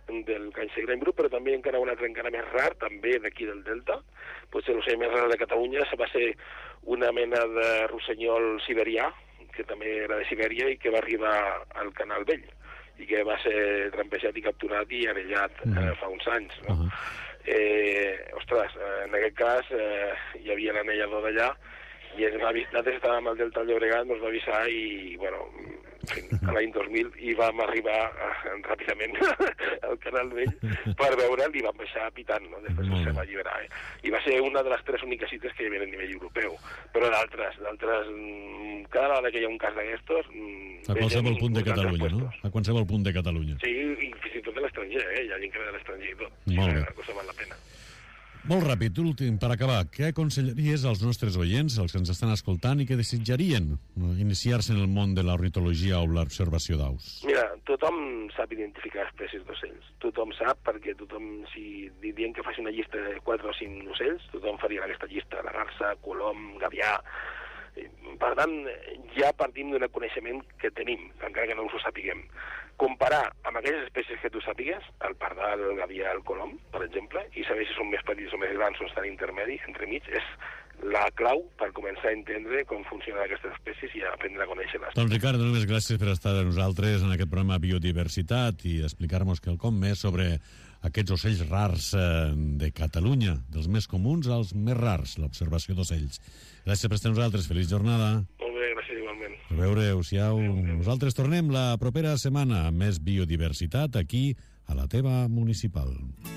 del cany segre brut, però també encara un altre encara més rar, també d'aquí del Delta. Potser l'ocell més rar de Catalunya va ser una mena de rossinyol siberià, que també era de Sibèria i que va arribar al Canal Vell, i que va ser trampejat i capturat i anellat eh, fa uns anys. No? Uh -huh. eh, ostres, en aquest cas eh, hi havia l'anellador d'allà i ens va avisar, nosaltres estàvem al Delta del Llobregat, ens va avisar i, bueno, a l'any dos mil i vam arribar eh, ràpidament al Canal Vell per veure'l i vam baixar pitant, no? Després se va alliberar. Eh? I va ser una de les tres úniques cites que hi havia a nivell europeu, però d'altres, d'altres, cada vegada que hi ha un cas d'aquestos... A qualsevol punt de Catalunya, no? A qualsevol punt de Catalunya. Sí, i fins i tot de l'estranger, eh? Hi ha gent que ve de l'estranger i tot. Molt bé. La cosa val la pena. Molt ràpid, últim, per acabar, què aconsellaries als nostres oients, als que ens estan escoltant i que desitjarien iniciar-se en el món de l'ornitologia o l'observació d'aus? Mira, tothom sap identificar espècies d'ocells. Tothom sap, perquè tothom, si diem que faci una llista de quatre o cinc ocells, tothom faria aquesta llista, la garsa, colom, gavià... Per tant, ja partim d'un coneixement que tenim, encara que no us ho sapiguem. Comparar amb aquelles espècies que tu sàpigues, el pardal, el gavià, el colom, per exemple, i saber si són més petits o més grans o estan intermedi, entremig, és la clau per començar a entendre com funcionen aquestes espècies i aprendre a conèixer-les. Doncs Ricard, només gràcies per estar amb nosaltres en aquest programa Biodiversitat i explicar-nos quelcom més sobre aquests ocells rars de Catalunya, dels més comuns als més rars, l'observació d'ocells. Gràcies per estar amb nosaltres, feliç jornada. Molt bé, gràcies igualment. A veure, siau. Nosaltres tornem la propera setmana amb més biodiversitat aquí a la teva municipal.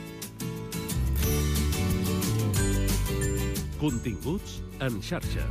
Continguts en xarxa.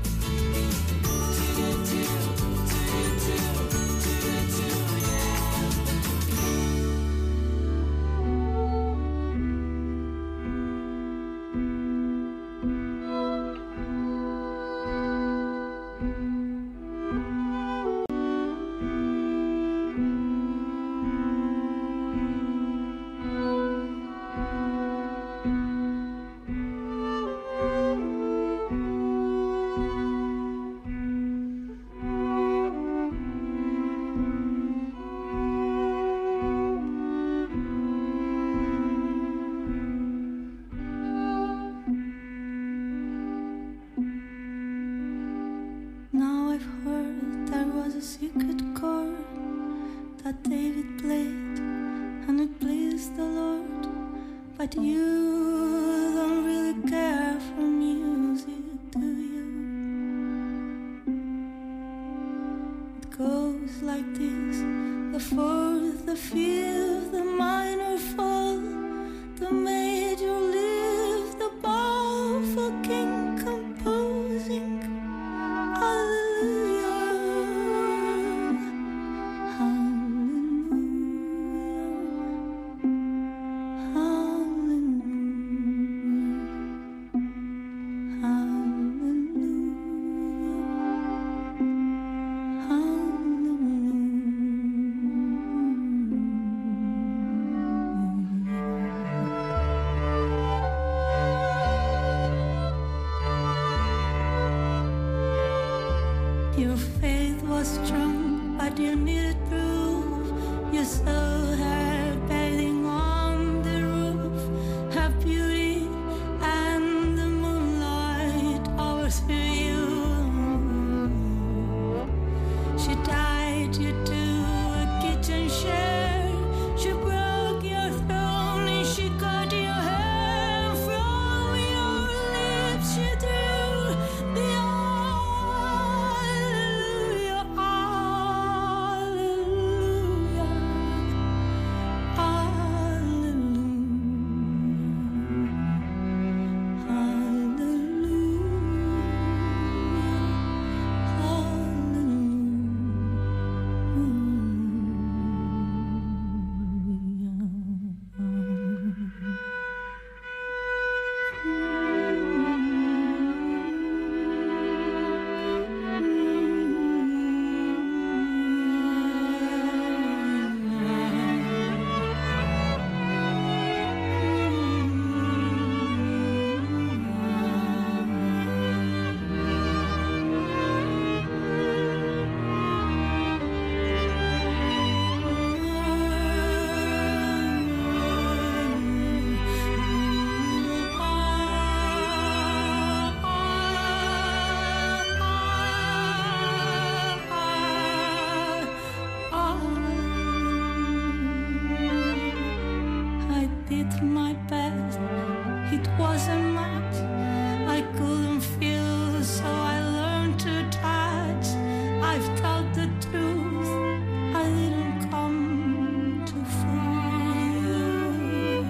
did my best. It wasn't much, I couldn't feel, so I learned to touch. I've told the truth, I didn't come to fool you.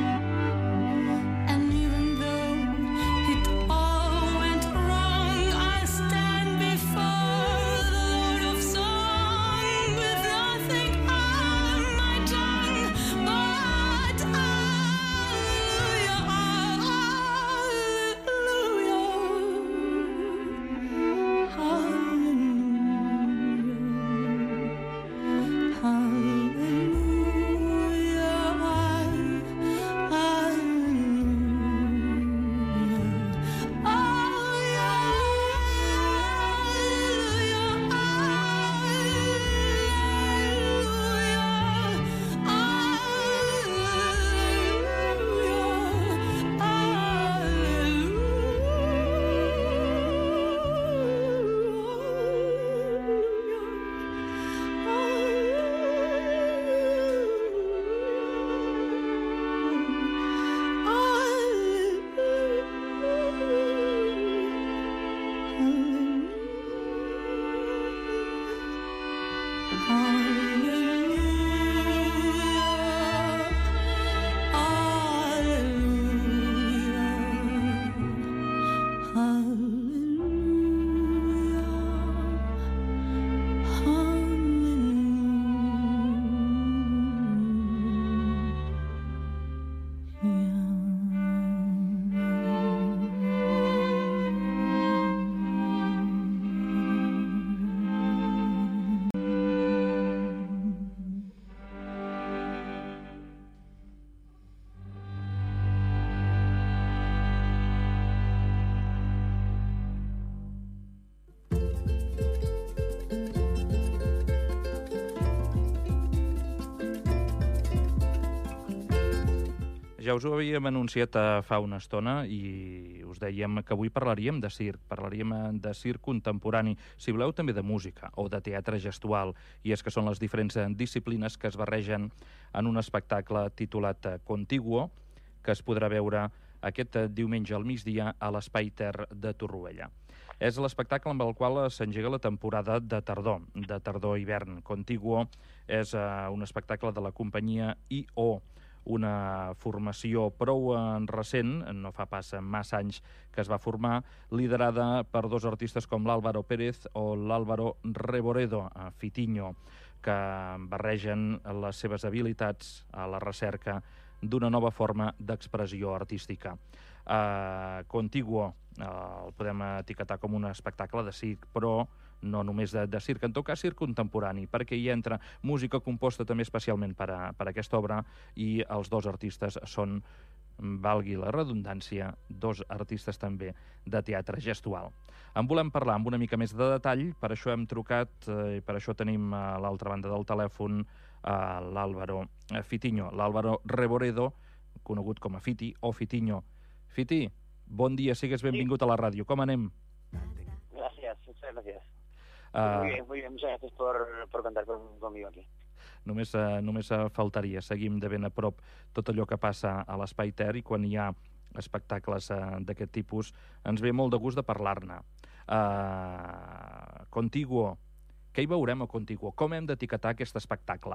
And even though it all went wrong, I stand before the Lord of Song with nothing on my tongue but hallelujah, hallelujah, Ja us ho havíem anunciat fa una estona i us dèiem que avui parlaríem de circ, parlaríem de circ contemporani, si voleu també de música o de teatre gestual, i és que són les diferents disciplines que es barregen en un espectacle titulat Contiguo, que es podrà veure aquest diumenge al migdia a l'Espai Ter de Torroella. És l'espectacle amb el qual s'engega la temporada de tardor, de tardor-hivern. Contiguo és un espectacle de la companyia I O, una formació prou recent, no fa pas massa anys que es va formar, liderada per dos artistes com l'Álvaro Pérez o l'Álvaro Reboredo, Fitiño, que barregen les seves habilitats a la recerca d'una nova forma d'expressió artística. Uh, Contiguo uh, el podem etiquetar com un espectacle de circ, però no només de, de circ, en tot cas circ contemporani, perquè hi entra música composta també especialment per a, per a aquesta obra, i els dos artistes són, valgui la redundància, dos artistes també de teatre gestual. En volem parlar amb una mica més de detall, per això hem trucat, eh, i per això tenim a l'altra banda del telèfon a l'Álvaro Fitiño, l'Álvaro Reboredo, conegut com a Fiti o Fitiño. Fiti, bon dia, sigues benvingut a la ràdio. Com anem? Gracias, muchas gracias. Uh, muy bien, muy bien, muchas gracias por, por contar con, conmigo aquí. Només, uh, només uh, faltaria. Seguim de ben a prop tot allò que passa a l'Espai Ter, i quan hi ha espectacles uh, d'aquest tipus ens ve molt de gust de parlar-ne. Uh, Contiguo, què hi veurem a Contiguo? Com hem d'etiquetar aquest espectacle?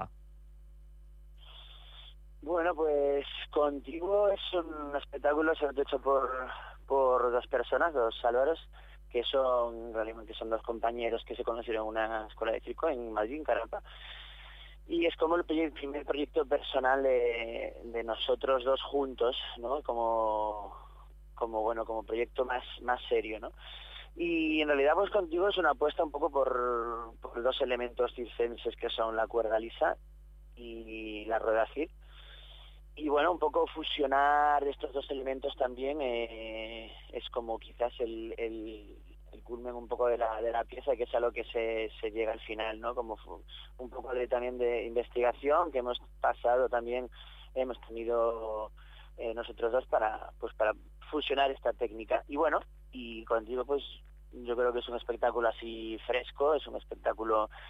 Bueno, pues Contiguo es un espectáculo hecho por, por dos personas, dos Álvaros, que son realmente son dos compañeros que se conocieron en una escuela de circo en Madrid, en Carapa. Y es como el primer proyecto personal de, de nosotros dos juntos, ¿no? Como, como bueno, como proyecto más, más serio, ¿no? Y en realidad pues Contiguo es una apuesta un poco por, por dos elementos circenses que son la cuerda lisa y la rueda cir. Y bueno, un poco fusionar estos dos elementos también eh, es como quizás el, el, el culmen un poco de la, de la pieza, que es a lo que se, se llega al final, ¿no? Como un poco de, también de investigación que hemos pasado también, hemos tenido eh, nosotros dos para, pues para fusionar esta técnica. Y bueno, y Contiguo pues yo creo que es un espectáculo así fresco, es un espectáculo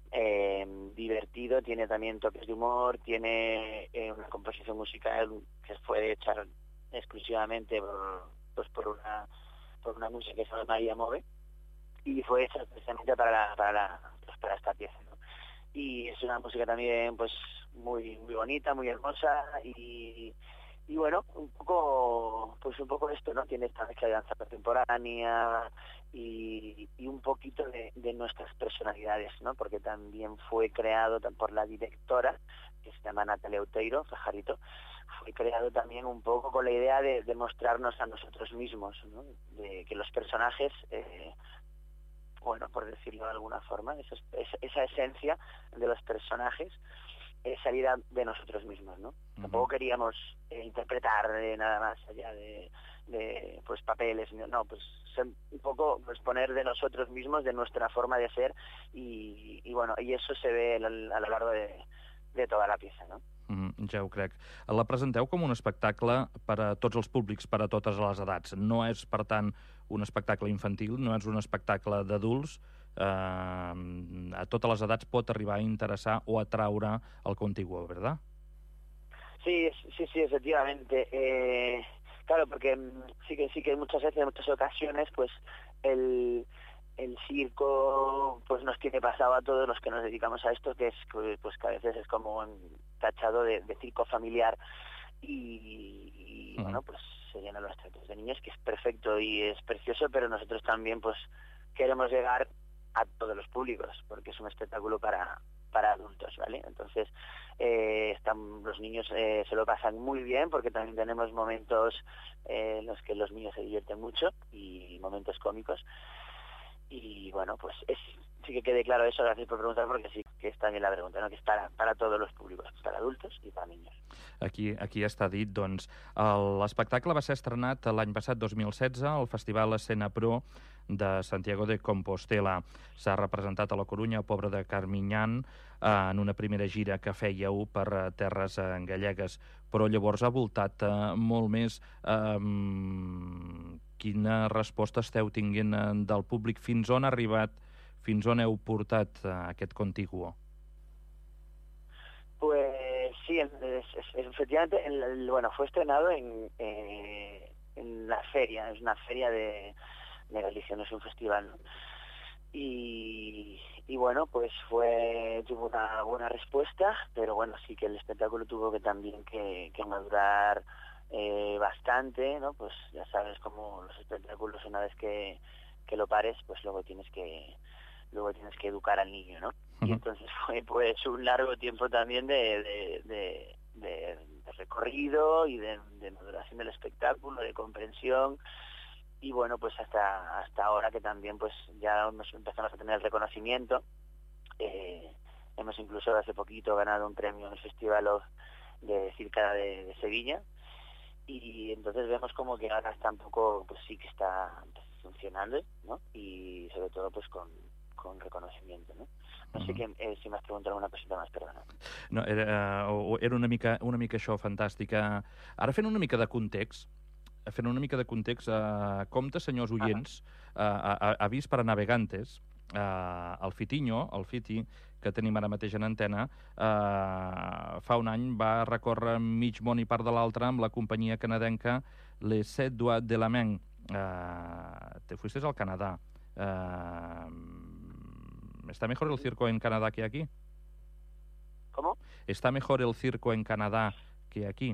eh, divertido, tiene también toques de humor, tiene eh, una composición musical que fue hecha exclusivamente por, pues por una por una música que se llama María Move, y fue hecha especialmente para la, para la, pues para esta pieza, ¿no? Y es una música también pues muy muy bonita, muy hermosa, y y bueno, un poco pues un poco esto, ¿no? Tiene esta mezcla de danza contemporánea y, y un poquito de, de nuestras personalidades, ¿no? Porque también fue creado por la directora, que se llama Natalia Outeiro, Fajarito, fue creado también un poco con la idea de, de mostrarnos a nosotros mismos, ¿no? De que los personajes, eh, bueno, por decirlo de alguna forma, esa, esa esencia de los personajes es salir de nosotros mismos, ¿no? Uh-huh. Tampoco queríamos eh, interpretar eh, nada más allá de, de pues papeles, no, pues ser un poco pues poner de nosotros mismos, de nuestra forma de ser, y, y bueno, y eso se ve a lo, a lo largo de, de toda la pieza, ¿no? Mm, ja ho crec. La presenteu com un espectacle per a tots els públics, per a totes les edats. No és, per tant, un espectacle infantil, no és un espectacle d'adults. Eh, a totes les edats pot arribar a interessar o atraure el contiguo, ¿verdad? Sí, sí, sí, efectivamente. Eh, claro, porque sí que sí que muchas veces, en muchas ocasiones, pues el... el circo pues nos tiene pasado a todos los que nos dedicamos a esto, que es pues que a veces es como un tachado de, de circo familiar, y, y uh-huh. bueno, pues se llenan los teatros de niños, que es perfecto y es precioso, pero nosotros también pues queremos llegar a todos los públicos, porque es un espectáculo para para adultos, ¿vale? Entonces eh, están, los niños eh, se lo pasan muy bien, porque también tenemos momentos eh, en los que los niños se divierten mucho y momentos cómicos. Y bueno, pues es, sí que quede claro eso, gracias por preguntar, porque sí que es también la pregunta, ¿no? Que es para, para todos los públicos, para adultos i para niños. Aquí, aquí està dit, doncs, l'espectacle va ser estrenat l'any passat, dos mil setze, al Festival Escena Pro de Santiago de Compostela. S'ha representat a la Corunya, a Pobra de Carminyan, eh, en una primera gira que fèieu per eh, terres eh, gallegues, però llavors ha voltat eh, molt més. Eh, quina resposta esteu tinguent eh, del públic? Fins on ha arribat, fins on heu portat eh, aquest contiguo? Pues sí, es, es, efectivamente, el, el, bueno, fue estrenado en, eh, en la feria, es una feria de, de Galicia, no es un festival, ¿no? Y, y bueno, pues fue tuvo una buena respuesta, pero bueno, sí que el espectáculo tuvo que también que, que madurar eh, bastante, ¿no? Pues ya sabes cómo los espectáculos, una vez que, que lo pares, pues luego tienes que luego tienes que educar al niño, ¿no? Y entonces fue pues un largo tiempo también de, de, de, de, de recorrido y de, de maduración del espectáculo, de comprensión, y bueno, pues hasta hasta ahora que también pues ya nos empezamos a tener el reconocimiento. Eh, hemos incluso hace poquito ganado un premio en el Festival de Circa de, de Sevilla, y entonces vemos como que ahora está un poco, pues sí que está funcionando, ¿no? Y sobre todo pues con con reconocimiento, no? No sé que, eh, si m'has preguntat alguna coseta més, perdona. No, era, era una mica, una mica això, fantàstica. Ara fent una mica de context, fent una mica de context, eh, compte, senyors oients, eh, ha, ha vist per a navegantes, eh, el Fitiño, el Fiti, que tenim ara mateix en antena, eh, fa un any va recórrer mig món i part de l'altre amb la companyia canadenca Les Sept Doigts de la Main. Eh, te fuiste al Canadà. Eh, ¿Está mejor el circo en Canadá que aquí? ¿Cómo? ¿Está mejor el circo en Canadá que aquí?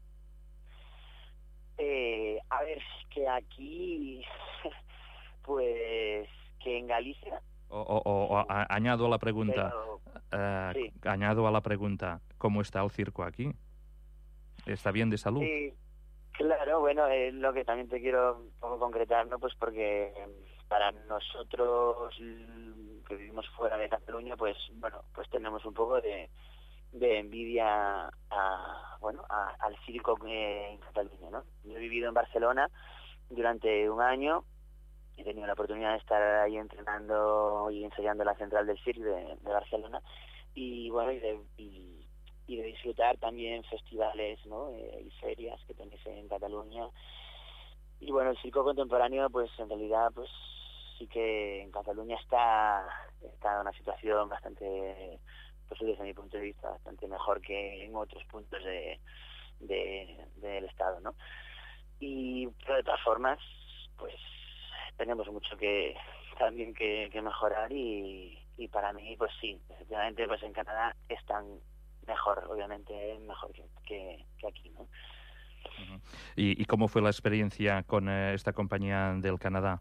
Eh, a ver, que aquí, pues, que en Galicia... O, o, o, o a, añado a la pregunta, Pero, eh, sí. añado a la pregunta, ¿cómo está el circo aquí? ¿Está bien de salud? Sí, claro, bueno, es eh, lo que también te quiero un poco concretar, ¿no? Pues porque para nosotros que vivimos fuera de Cataluña, pues bueno, pues tenemos un poco de, de envidia a, bueno, a, al circo en Cataluña, ¿no? Yo he vivido en Barcelona durante un año, he tenido la oportunidad de estar ahí entrenando y ensayando la central del circo de, de Barcelona, y bueno, y de, y, y de disfrutar también festivales, ¿no? Eh, y ferias que tenéis en Cataluña. Y bueno, el circo contemporáneo, pues en realidad, pues sí que en Cataluña está, está en una situación bastante, pues desde mi punto de vista, bastante mejor que en otros puntos de, de, del Estado, ¿no? Y pero de todas formas, pues tenemos mucho que también que, que mejorar y, y para mí, pues sí, efectivamente, pues en Canadá están mejor, obviamente, mejor que, que, que aquí, ¿no? Uh-huh. ¿Y, ¿Y cómo fue la experiencia con eh, esta compañía del Canadá?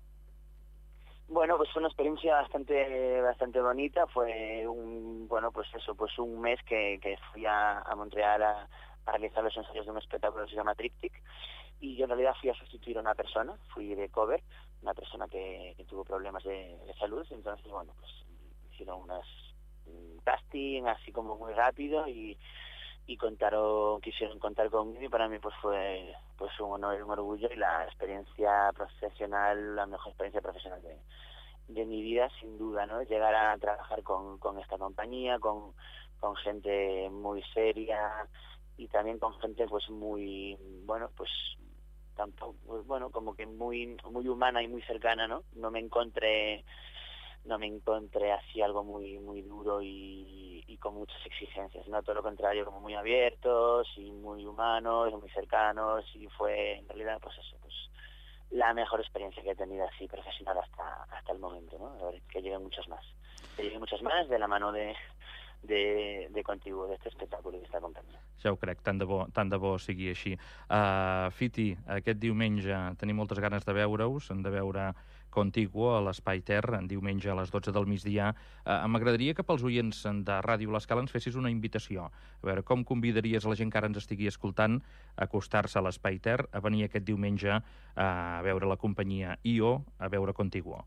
Bueno, pues fue una experiencia bastante bastante bonita. Fue un, bueno, pues eso, pues un mes que, que fui a, a Montreal a, a realizar los ensayos de un espectáculo que se llama Triptych, y yo en realidad fui a sustituir a una persona, fui de cover, una persona que, que tuvo problemas de, de salud. Entonces, bueno, pues hicieron unas un casting así como muy rápido y y contaron, quisieron contar conmigo, y para mí pues fue pues un honor y un orgullo, y la experiencia profesional, la mejor experiencia profesional de, de mi vida, sin duda, ¿no? Llegar a trabajar con, con esta compañía, con, con gente muy seria y también con gente pues muy, bueno, pues tanto, pues, bueno, como que muy muy humana y muy cercana, ¿no? No me encontré no me encontré así algo muy muy duro y, y con muchas exigencias, no, todo lo contrario, como muy abiertos y muy humanos, muy cercanos, y fue en realidad pues eso, pues la mejor experiencia que he tenido así profesional hasta hasta el momento, ¿no? A ver, que lleguen muchos más, que lleguen muchos más de la mano de de, de Contiguo, d'este espectacle i d'esta companyia. Ja ho crec, tant de bo, tant de bo sigui així. Uh, Fiti, aquest diumenge tenim moltes ganes de veure-us, de veure Contiguo a l'Espai Ter, diumenge a les dotze del migdia. Uh, M'agradaria que pels oients de Ràdio L'Escala ens fessis una invitació. A veure, com convidaries a la gent que ara ens estigui escoltant a acostar-se a l'Espai Ter, a venir aquest diumenge a veure la companyia I O, a veure Contiguo?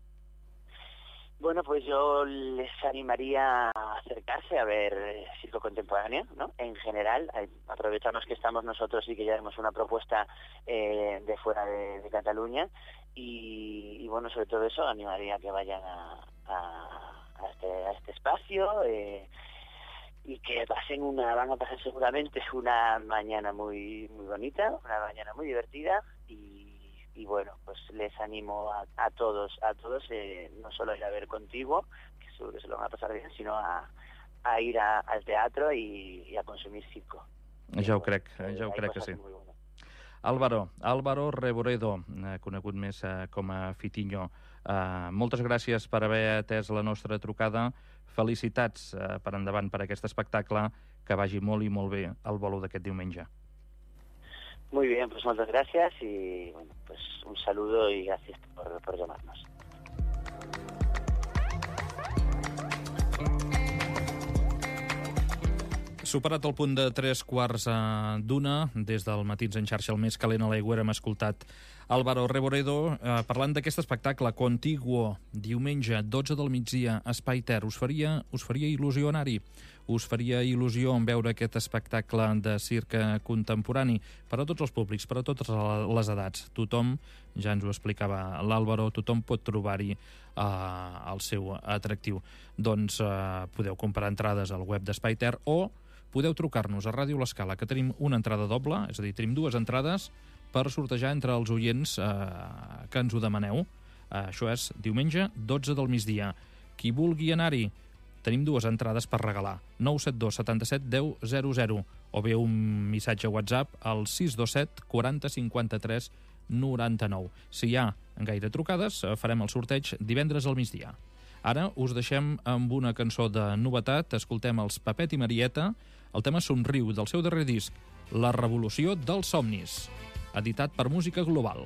Bueno, pues yo les animaría a acercarse a ver circo contemporáneo, ¿no? En general, aprovechamos que estamos nosotros y que ya vemos una propuesta eh, de fuera de, de Cataluña, y, y bueno, sobre todo eso, animaría a que vayan a, a, a, este, a este espacio eh, y que pasen una, van a pasar seguramente una mañana muy, muy bonita, una mañana muy divertida, y y bueno, pues les animo a, a todos, a todos, eh, no solo a ir a ver Contiguo, que seguro que se lo van a pasar bien, sino a, a ir a, al teatro y, y a consumir circo. Ja ho crec, ja ho crec que sí. Álvaro, Álvaro Reboredo, eh, conegut més eh, com a Fitinho, eh, moltes gràcies per haver atès la nostra trucada. Felicitats eh, per endavant per aquest espectacle, que vagi molt i molt bé el bolo d'aquest diumenge. Muy bien, pues muchas gracias y bueno, pues un saludo y gracias por, por llamarnos. Superat el punt de tres quarts d'una, des del Matins en xarxa, el més calent a l'Aigüera, hem escoltat Álvaro Reboredo eh, parlant d'aquest espectacle Contiguo, diumenge, dotze del migdia, Espai Ter. Us faria, us faria il·lusió anar-hi? Us faria il·lusió en veure aquest espectacle de circ contemporani per a tots els públics, per a totes les edats? Tothom, ja ens ho explicava l'Álvaro, tothom pot trobar-hi eh, el seu atractiu. Doncs eh, podeu comprar entrades al web d'Espai Ter o podeu trucar-nos a Ràdio L'Escala, que tenim una entrada doble, és a dir, tenim dues entrades per sortejar entre els oients eh, que ens ho demaneu. Eh, això és diumenge, dotze del migdia. Qui vulgui anar-hi, tenim dues entrades per regalar. nou set dos setanta-set deu zero zero o bé un missatge WhatsApp al sis dos set quaranta cinquanta-tres noranta-nou. Si hi ha gaire trucades, farem el sorteig divendres al migdia. Ara us deixem amb una cançó de novetat. Escoltem els Pepet i Marieta, el tema Somriu, del seu darrer disc, La revolució dels somnis, editat per Música Global.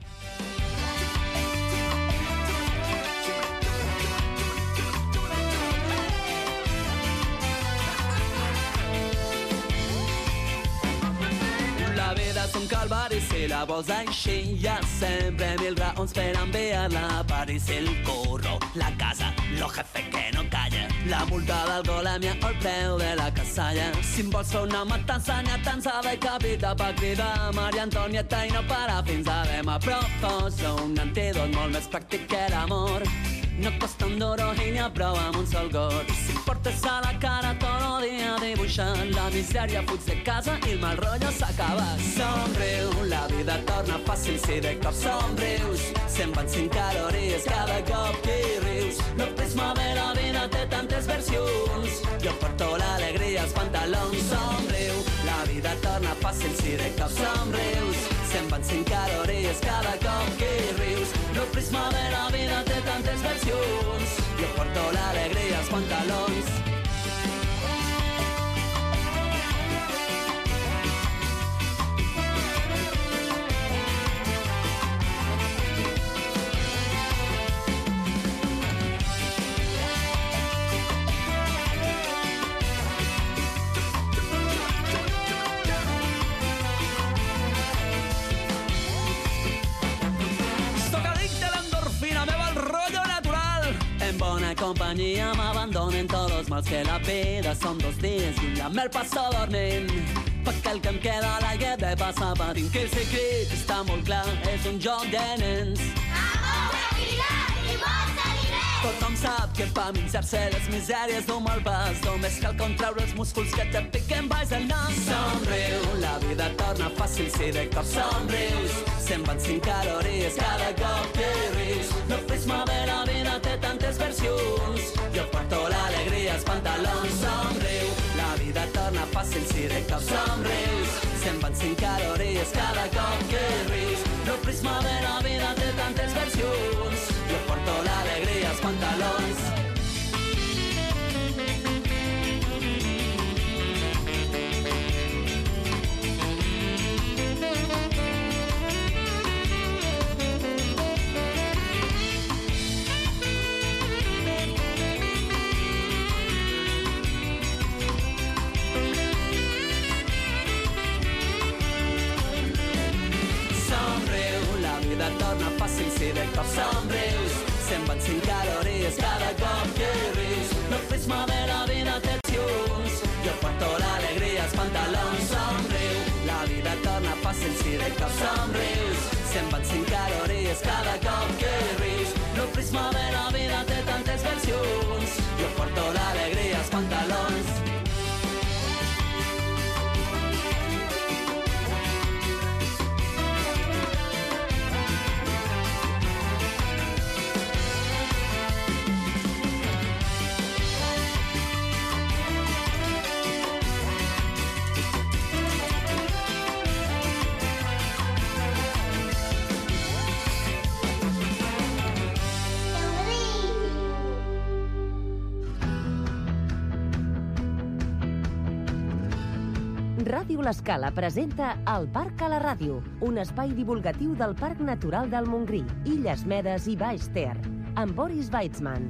La vida és un calvari, si la vols així, hi ha sempre mil raons per enviar-la a París. El curro, la casa, lo jefe que no calla, la multa d'alcoholèmia o el preu de la casalla. Si em vols fer una matança, n'hi ha tants a decapitar per cridar Maria Antonieta i no parar fins a demà. Proposo un antídot molt més pràctic que l'amor. No costa un duro i n'hi ha prou amb un sol got. I si portes a la cara tot el dia dibuixant, la misèria fuig de casa i el mal rotllo s'acaba. Somriu, la vida torna fàcil si de cop somrius. Si cent vint-i-cinc calories cada cop que hi rius. No primavera, vine, té tantes versions. Jo porto l'alegria als pantalons, somriu. La vida torna fàcil si de cop somrius. cent vint-i-cinc calories cada cop que hi rius. No primavera, vine, té tantes versions. Jo porto l'alegria als pantalons. Companyia m'abandonen tots els mals que la vida són dos dies i amb el passo dormint perquè el que em queda l'aigua de passar patint que el secret està molt clar, és un joc de nens. Amor, tranquil·litat i molts aliments. Tothom sap que per menjar-se les misèries d'un mal pas només cal contraure els músculs que te piquen baix el nas. Somriu, la vida torna fàcil si de cop somrius. cent vint-i-cinc calories cada cop que rius. No primavera, vine, té tantes versions. Jo porto l'alegria als pantalons, somriu. La vida torna fàcil si de cop somrius. cent vint-i-cinc calories cada cop que rius. No primavera, vine, té tantes versions. Jo porto l'alegria als pantalons. Torna fàcil si de cop somrius. cent vint-i-cinc calories cada cop que rius. No primavera, vine, té versions. Jo porto l'alegria als pantalons, somriu. La vida torna fàcil si de cop somrius. cent vint-i-cinc calories cada cop que rius. No primavera, vine, té tantes versions. Jo porto l'alegria als pantalons. Ràdio L'Escala presenta El Parc a la Ràdio, un espai divulgatiu del Parc Natural del Montgrí, Illes Medes i Baix Ter, amb Boris Weitzman.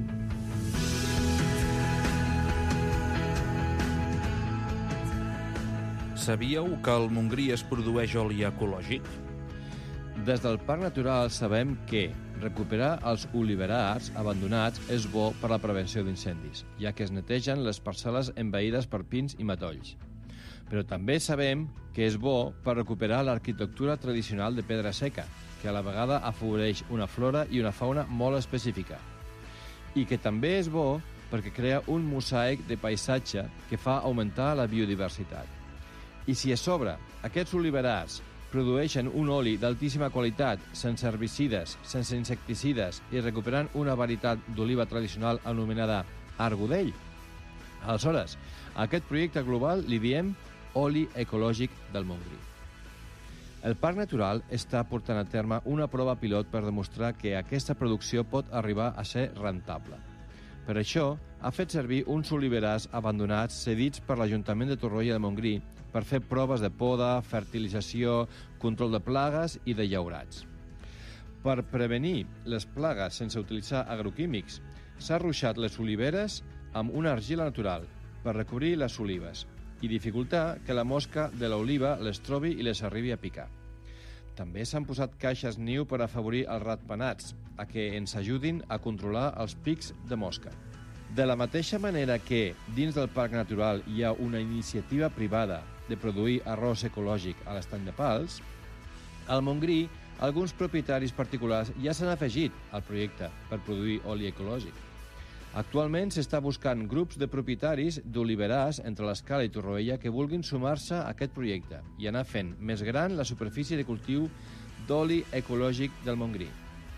Sabíeu que al Montgrí es produeix oli ecològic? Des del Parc Natural sabem que recuperar els oliverars abandonats és bo per a la prevenció d'incendis, ja que es netegen les parcel·les envaïdes per pins i matolls. Però també sabem que és bo per recuperar l'arquitectura tradicional de pedra seca, que a la vegada afavoreix una flora i una fauna molt específica. I que també és bo perquè crea un mosaic de paisatge que fa augmentar la biodiversitat. I si a sobre aquests oliverars produeixen un oli d'altíssima qualitat, sense herbicides, sense insecticides i recuperant una varietat d'oliva tradicional anomenada argodell, aleshores, a aquest projecte global li diem oli ecològic del Montgrí. El Parc Natural està portant a terme una prova pilot per demostrar que aquesta producció pot arribar a ser rentable. Per això, ha fet servir uns oliverars abandonats cedits per l'Ajuntament de Torroella de Montgrí per fer proves de poda, fertilització, control de plagues i de llaurats. Per prevenir les plagues sense utilitzar agroquímics, s'ha ruixat les oliveres amb una argila natural per recobrir les olives i dificultar que la mosca de l'oliva les trobi i les arribi a picar. També s'han posat caixes niu per afavorir els ratpenats, a que ens ajudin a controlar els pics de mosca. De la mateixa manera que dins del Parc Natural hi ha una iniciativa privada de produir arròs ecològic a l'estany de Pals, al Montgrí alguns propietaris particulars ja s'han afegit al projecte per produir oli ecològic. Actualment s'està buscant grups de propietaris d'oliverars entre l'Escala i Torroella que vulguin sumar-se a aquest projecte i anar fent més gran la superfície de cultiu d'oli ecològic del Montgrí.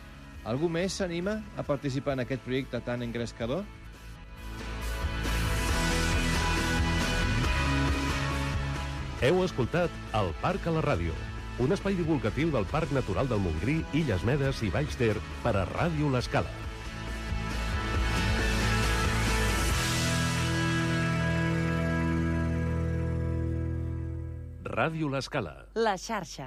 Algú més s'anima a participar en aquest projecte tan engrescador? Heu escoltat El Parc a la Ràdio, un espai divulgatiu del Parc Natural del Montgrí, Illes Medes i Baix Ter per a Ràdio L'Escala. Ràdio L'Escala. La xarxa.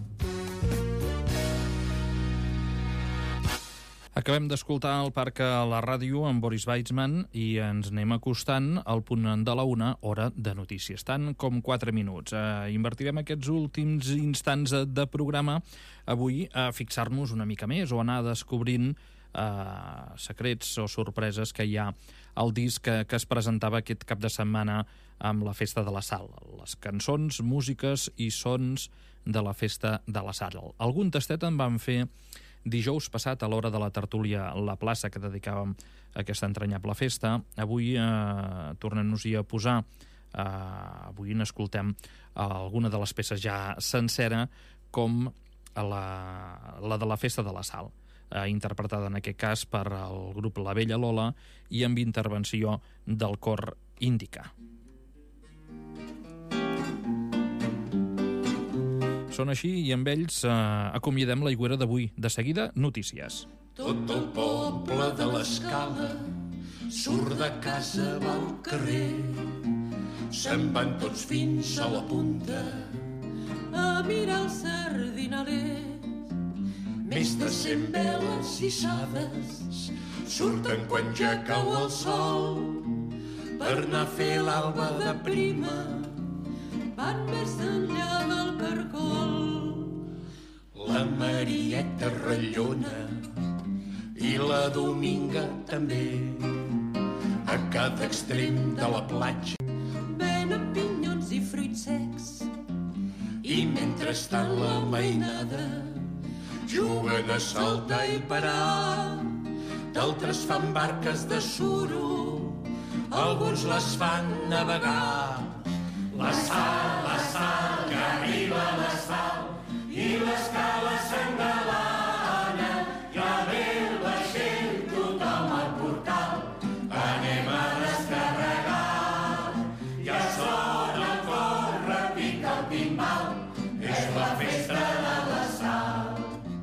Acabem d'escoltar el Parc a la Ràdio amb Boris Weitzman i ens anem acostant al punt de la una, hora de notícies. Tant com quatre minuts. Eh, invertirem aquests últims instants de programa avui a fixar-nos una mica més o anar descobrint eh, secrets o sorpreses que hi ha al disc que, que es presentava aquest cap de setmana amb la Festa de la Sal. Les cançons, músiques i sons de la Festa de la Sal. Algun tastet en van fer dijous passat a l'hora de la tertúlia La Plaça, que dedicàvem a aquesta entranyable festa. Avui eh, tornem-nos-hi a posar. Eh, avui n'escoltem alguna de les peces ja sencera, com la, la de la Festa de la Sal, eh, interpretada en aquest cas per el grup La Bella Lola i amb intervenció del cor Índica. Són així i amb ells eh, acomiadem la Aigüera d'avui. De seguida, notícies. Tot el poble de l'Escala surt de casa, va al carrer. Se'n van tots fins a la punta a mirar els sardinalers. Més de cent veles hissades surten quan ja cau el sol per anar a fer l'alba de prima. Van més enllà del cargol. La Marieta rellona i la Dominga també. A cada extrem de la platja venen pinyons i fruits secs. I mentrestant la mainada juguen a saltar i parar. D'altres fan barques de suro, alguns les fan navegar. La sal, la sal, que arriba l'asfalt i l'escala s'engalana. Ja ve el vaixell, tothom al portal, anem a descarregar. Ja sona el cor, repica el timbal, és la festa de la sal.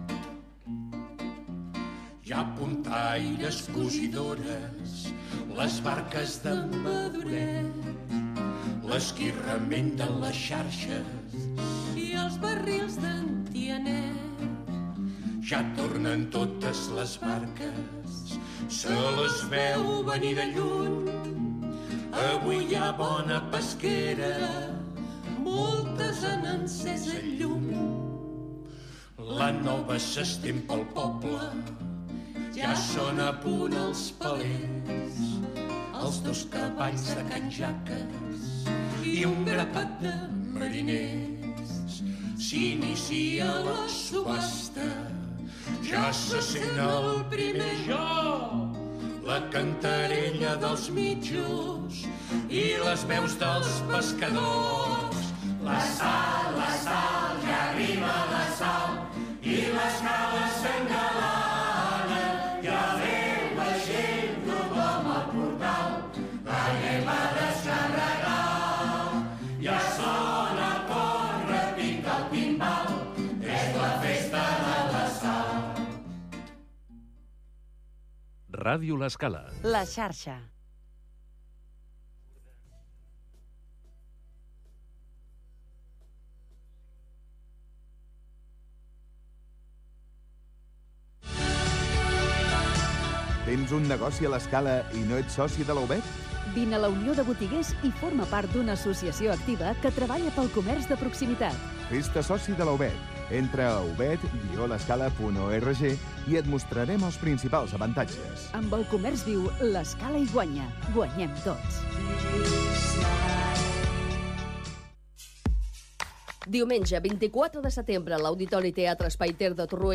Hi ha puntaires, cosidores, les barques de Maduret, l'esquirrament de les xarxes i els barrils d'Antianet. Ja tornen totes les barques, se les veu venir de lluny. Avui hi ha bona pesquera, moltes han encès el llum. La nova s'estén pel poble, ja són a punt els palers, els dos cavalls de Can Jaques i un grapat de mariners. S'inicia la subhasta, ja se sent el primer joc, la cantarella dels mitjos i les veus dels pescadors. La sal, la sal, ja arriba la sal i l'escala s'engalana. Ja ve el vaixell, tothom al portal, anem a descarregar. Ja sona el cor, repica el timbal, és la festa de la sal. Ràdio L'Escala. La xarxa. Tens un negoci a l'Escala i no ets soci de la U B E T? Vine a la Unió de Botiguers i forma part d'una associació activa que treballa pel comerç de proximitat. Fes-te soci de la U B E T. Entra a ubet guió l'escala punt org i et mostrarem els principals avantatges. Amb el comerç viu, l'Escala hi guanya. Guanyem tots. Diumenge, vint-i-quatre de setembre, a l'Auditori Teatre Espai Ter de Torroella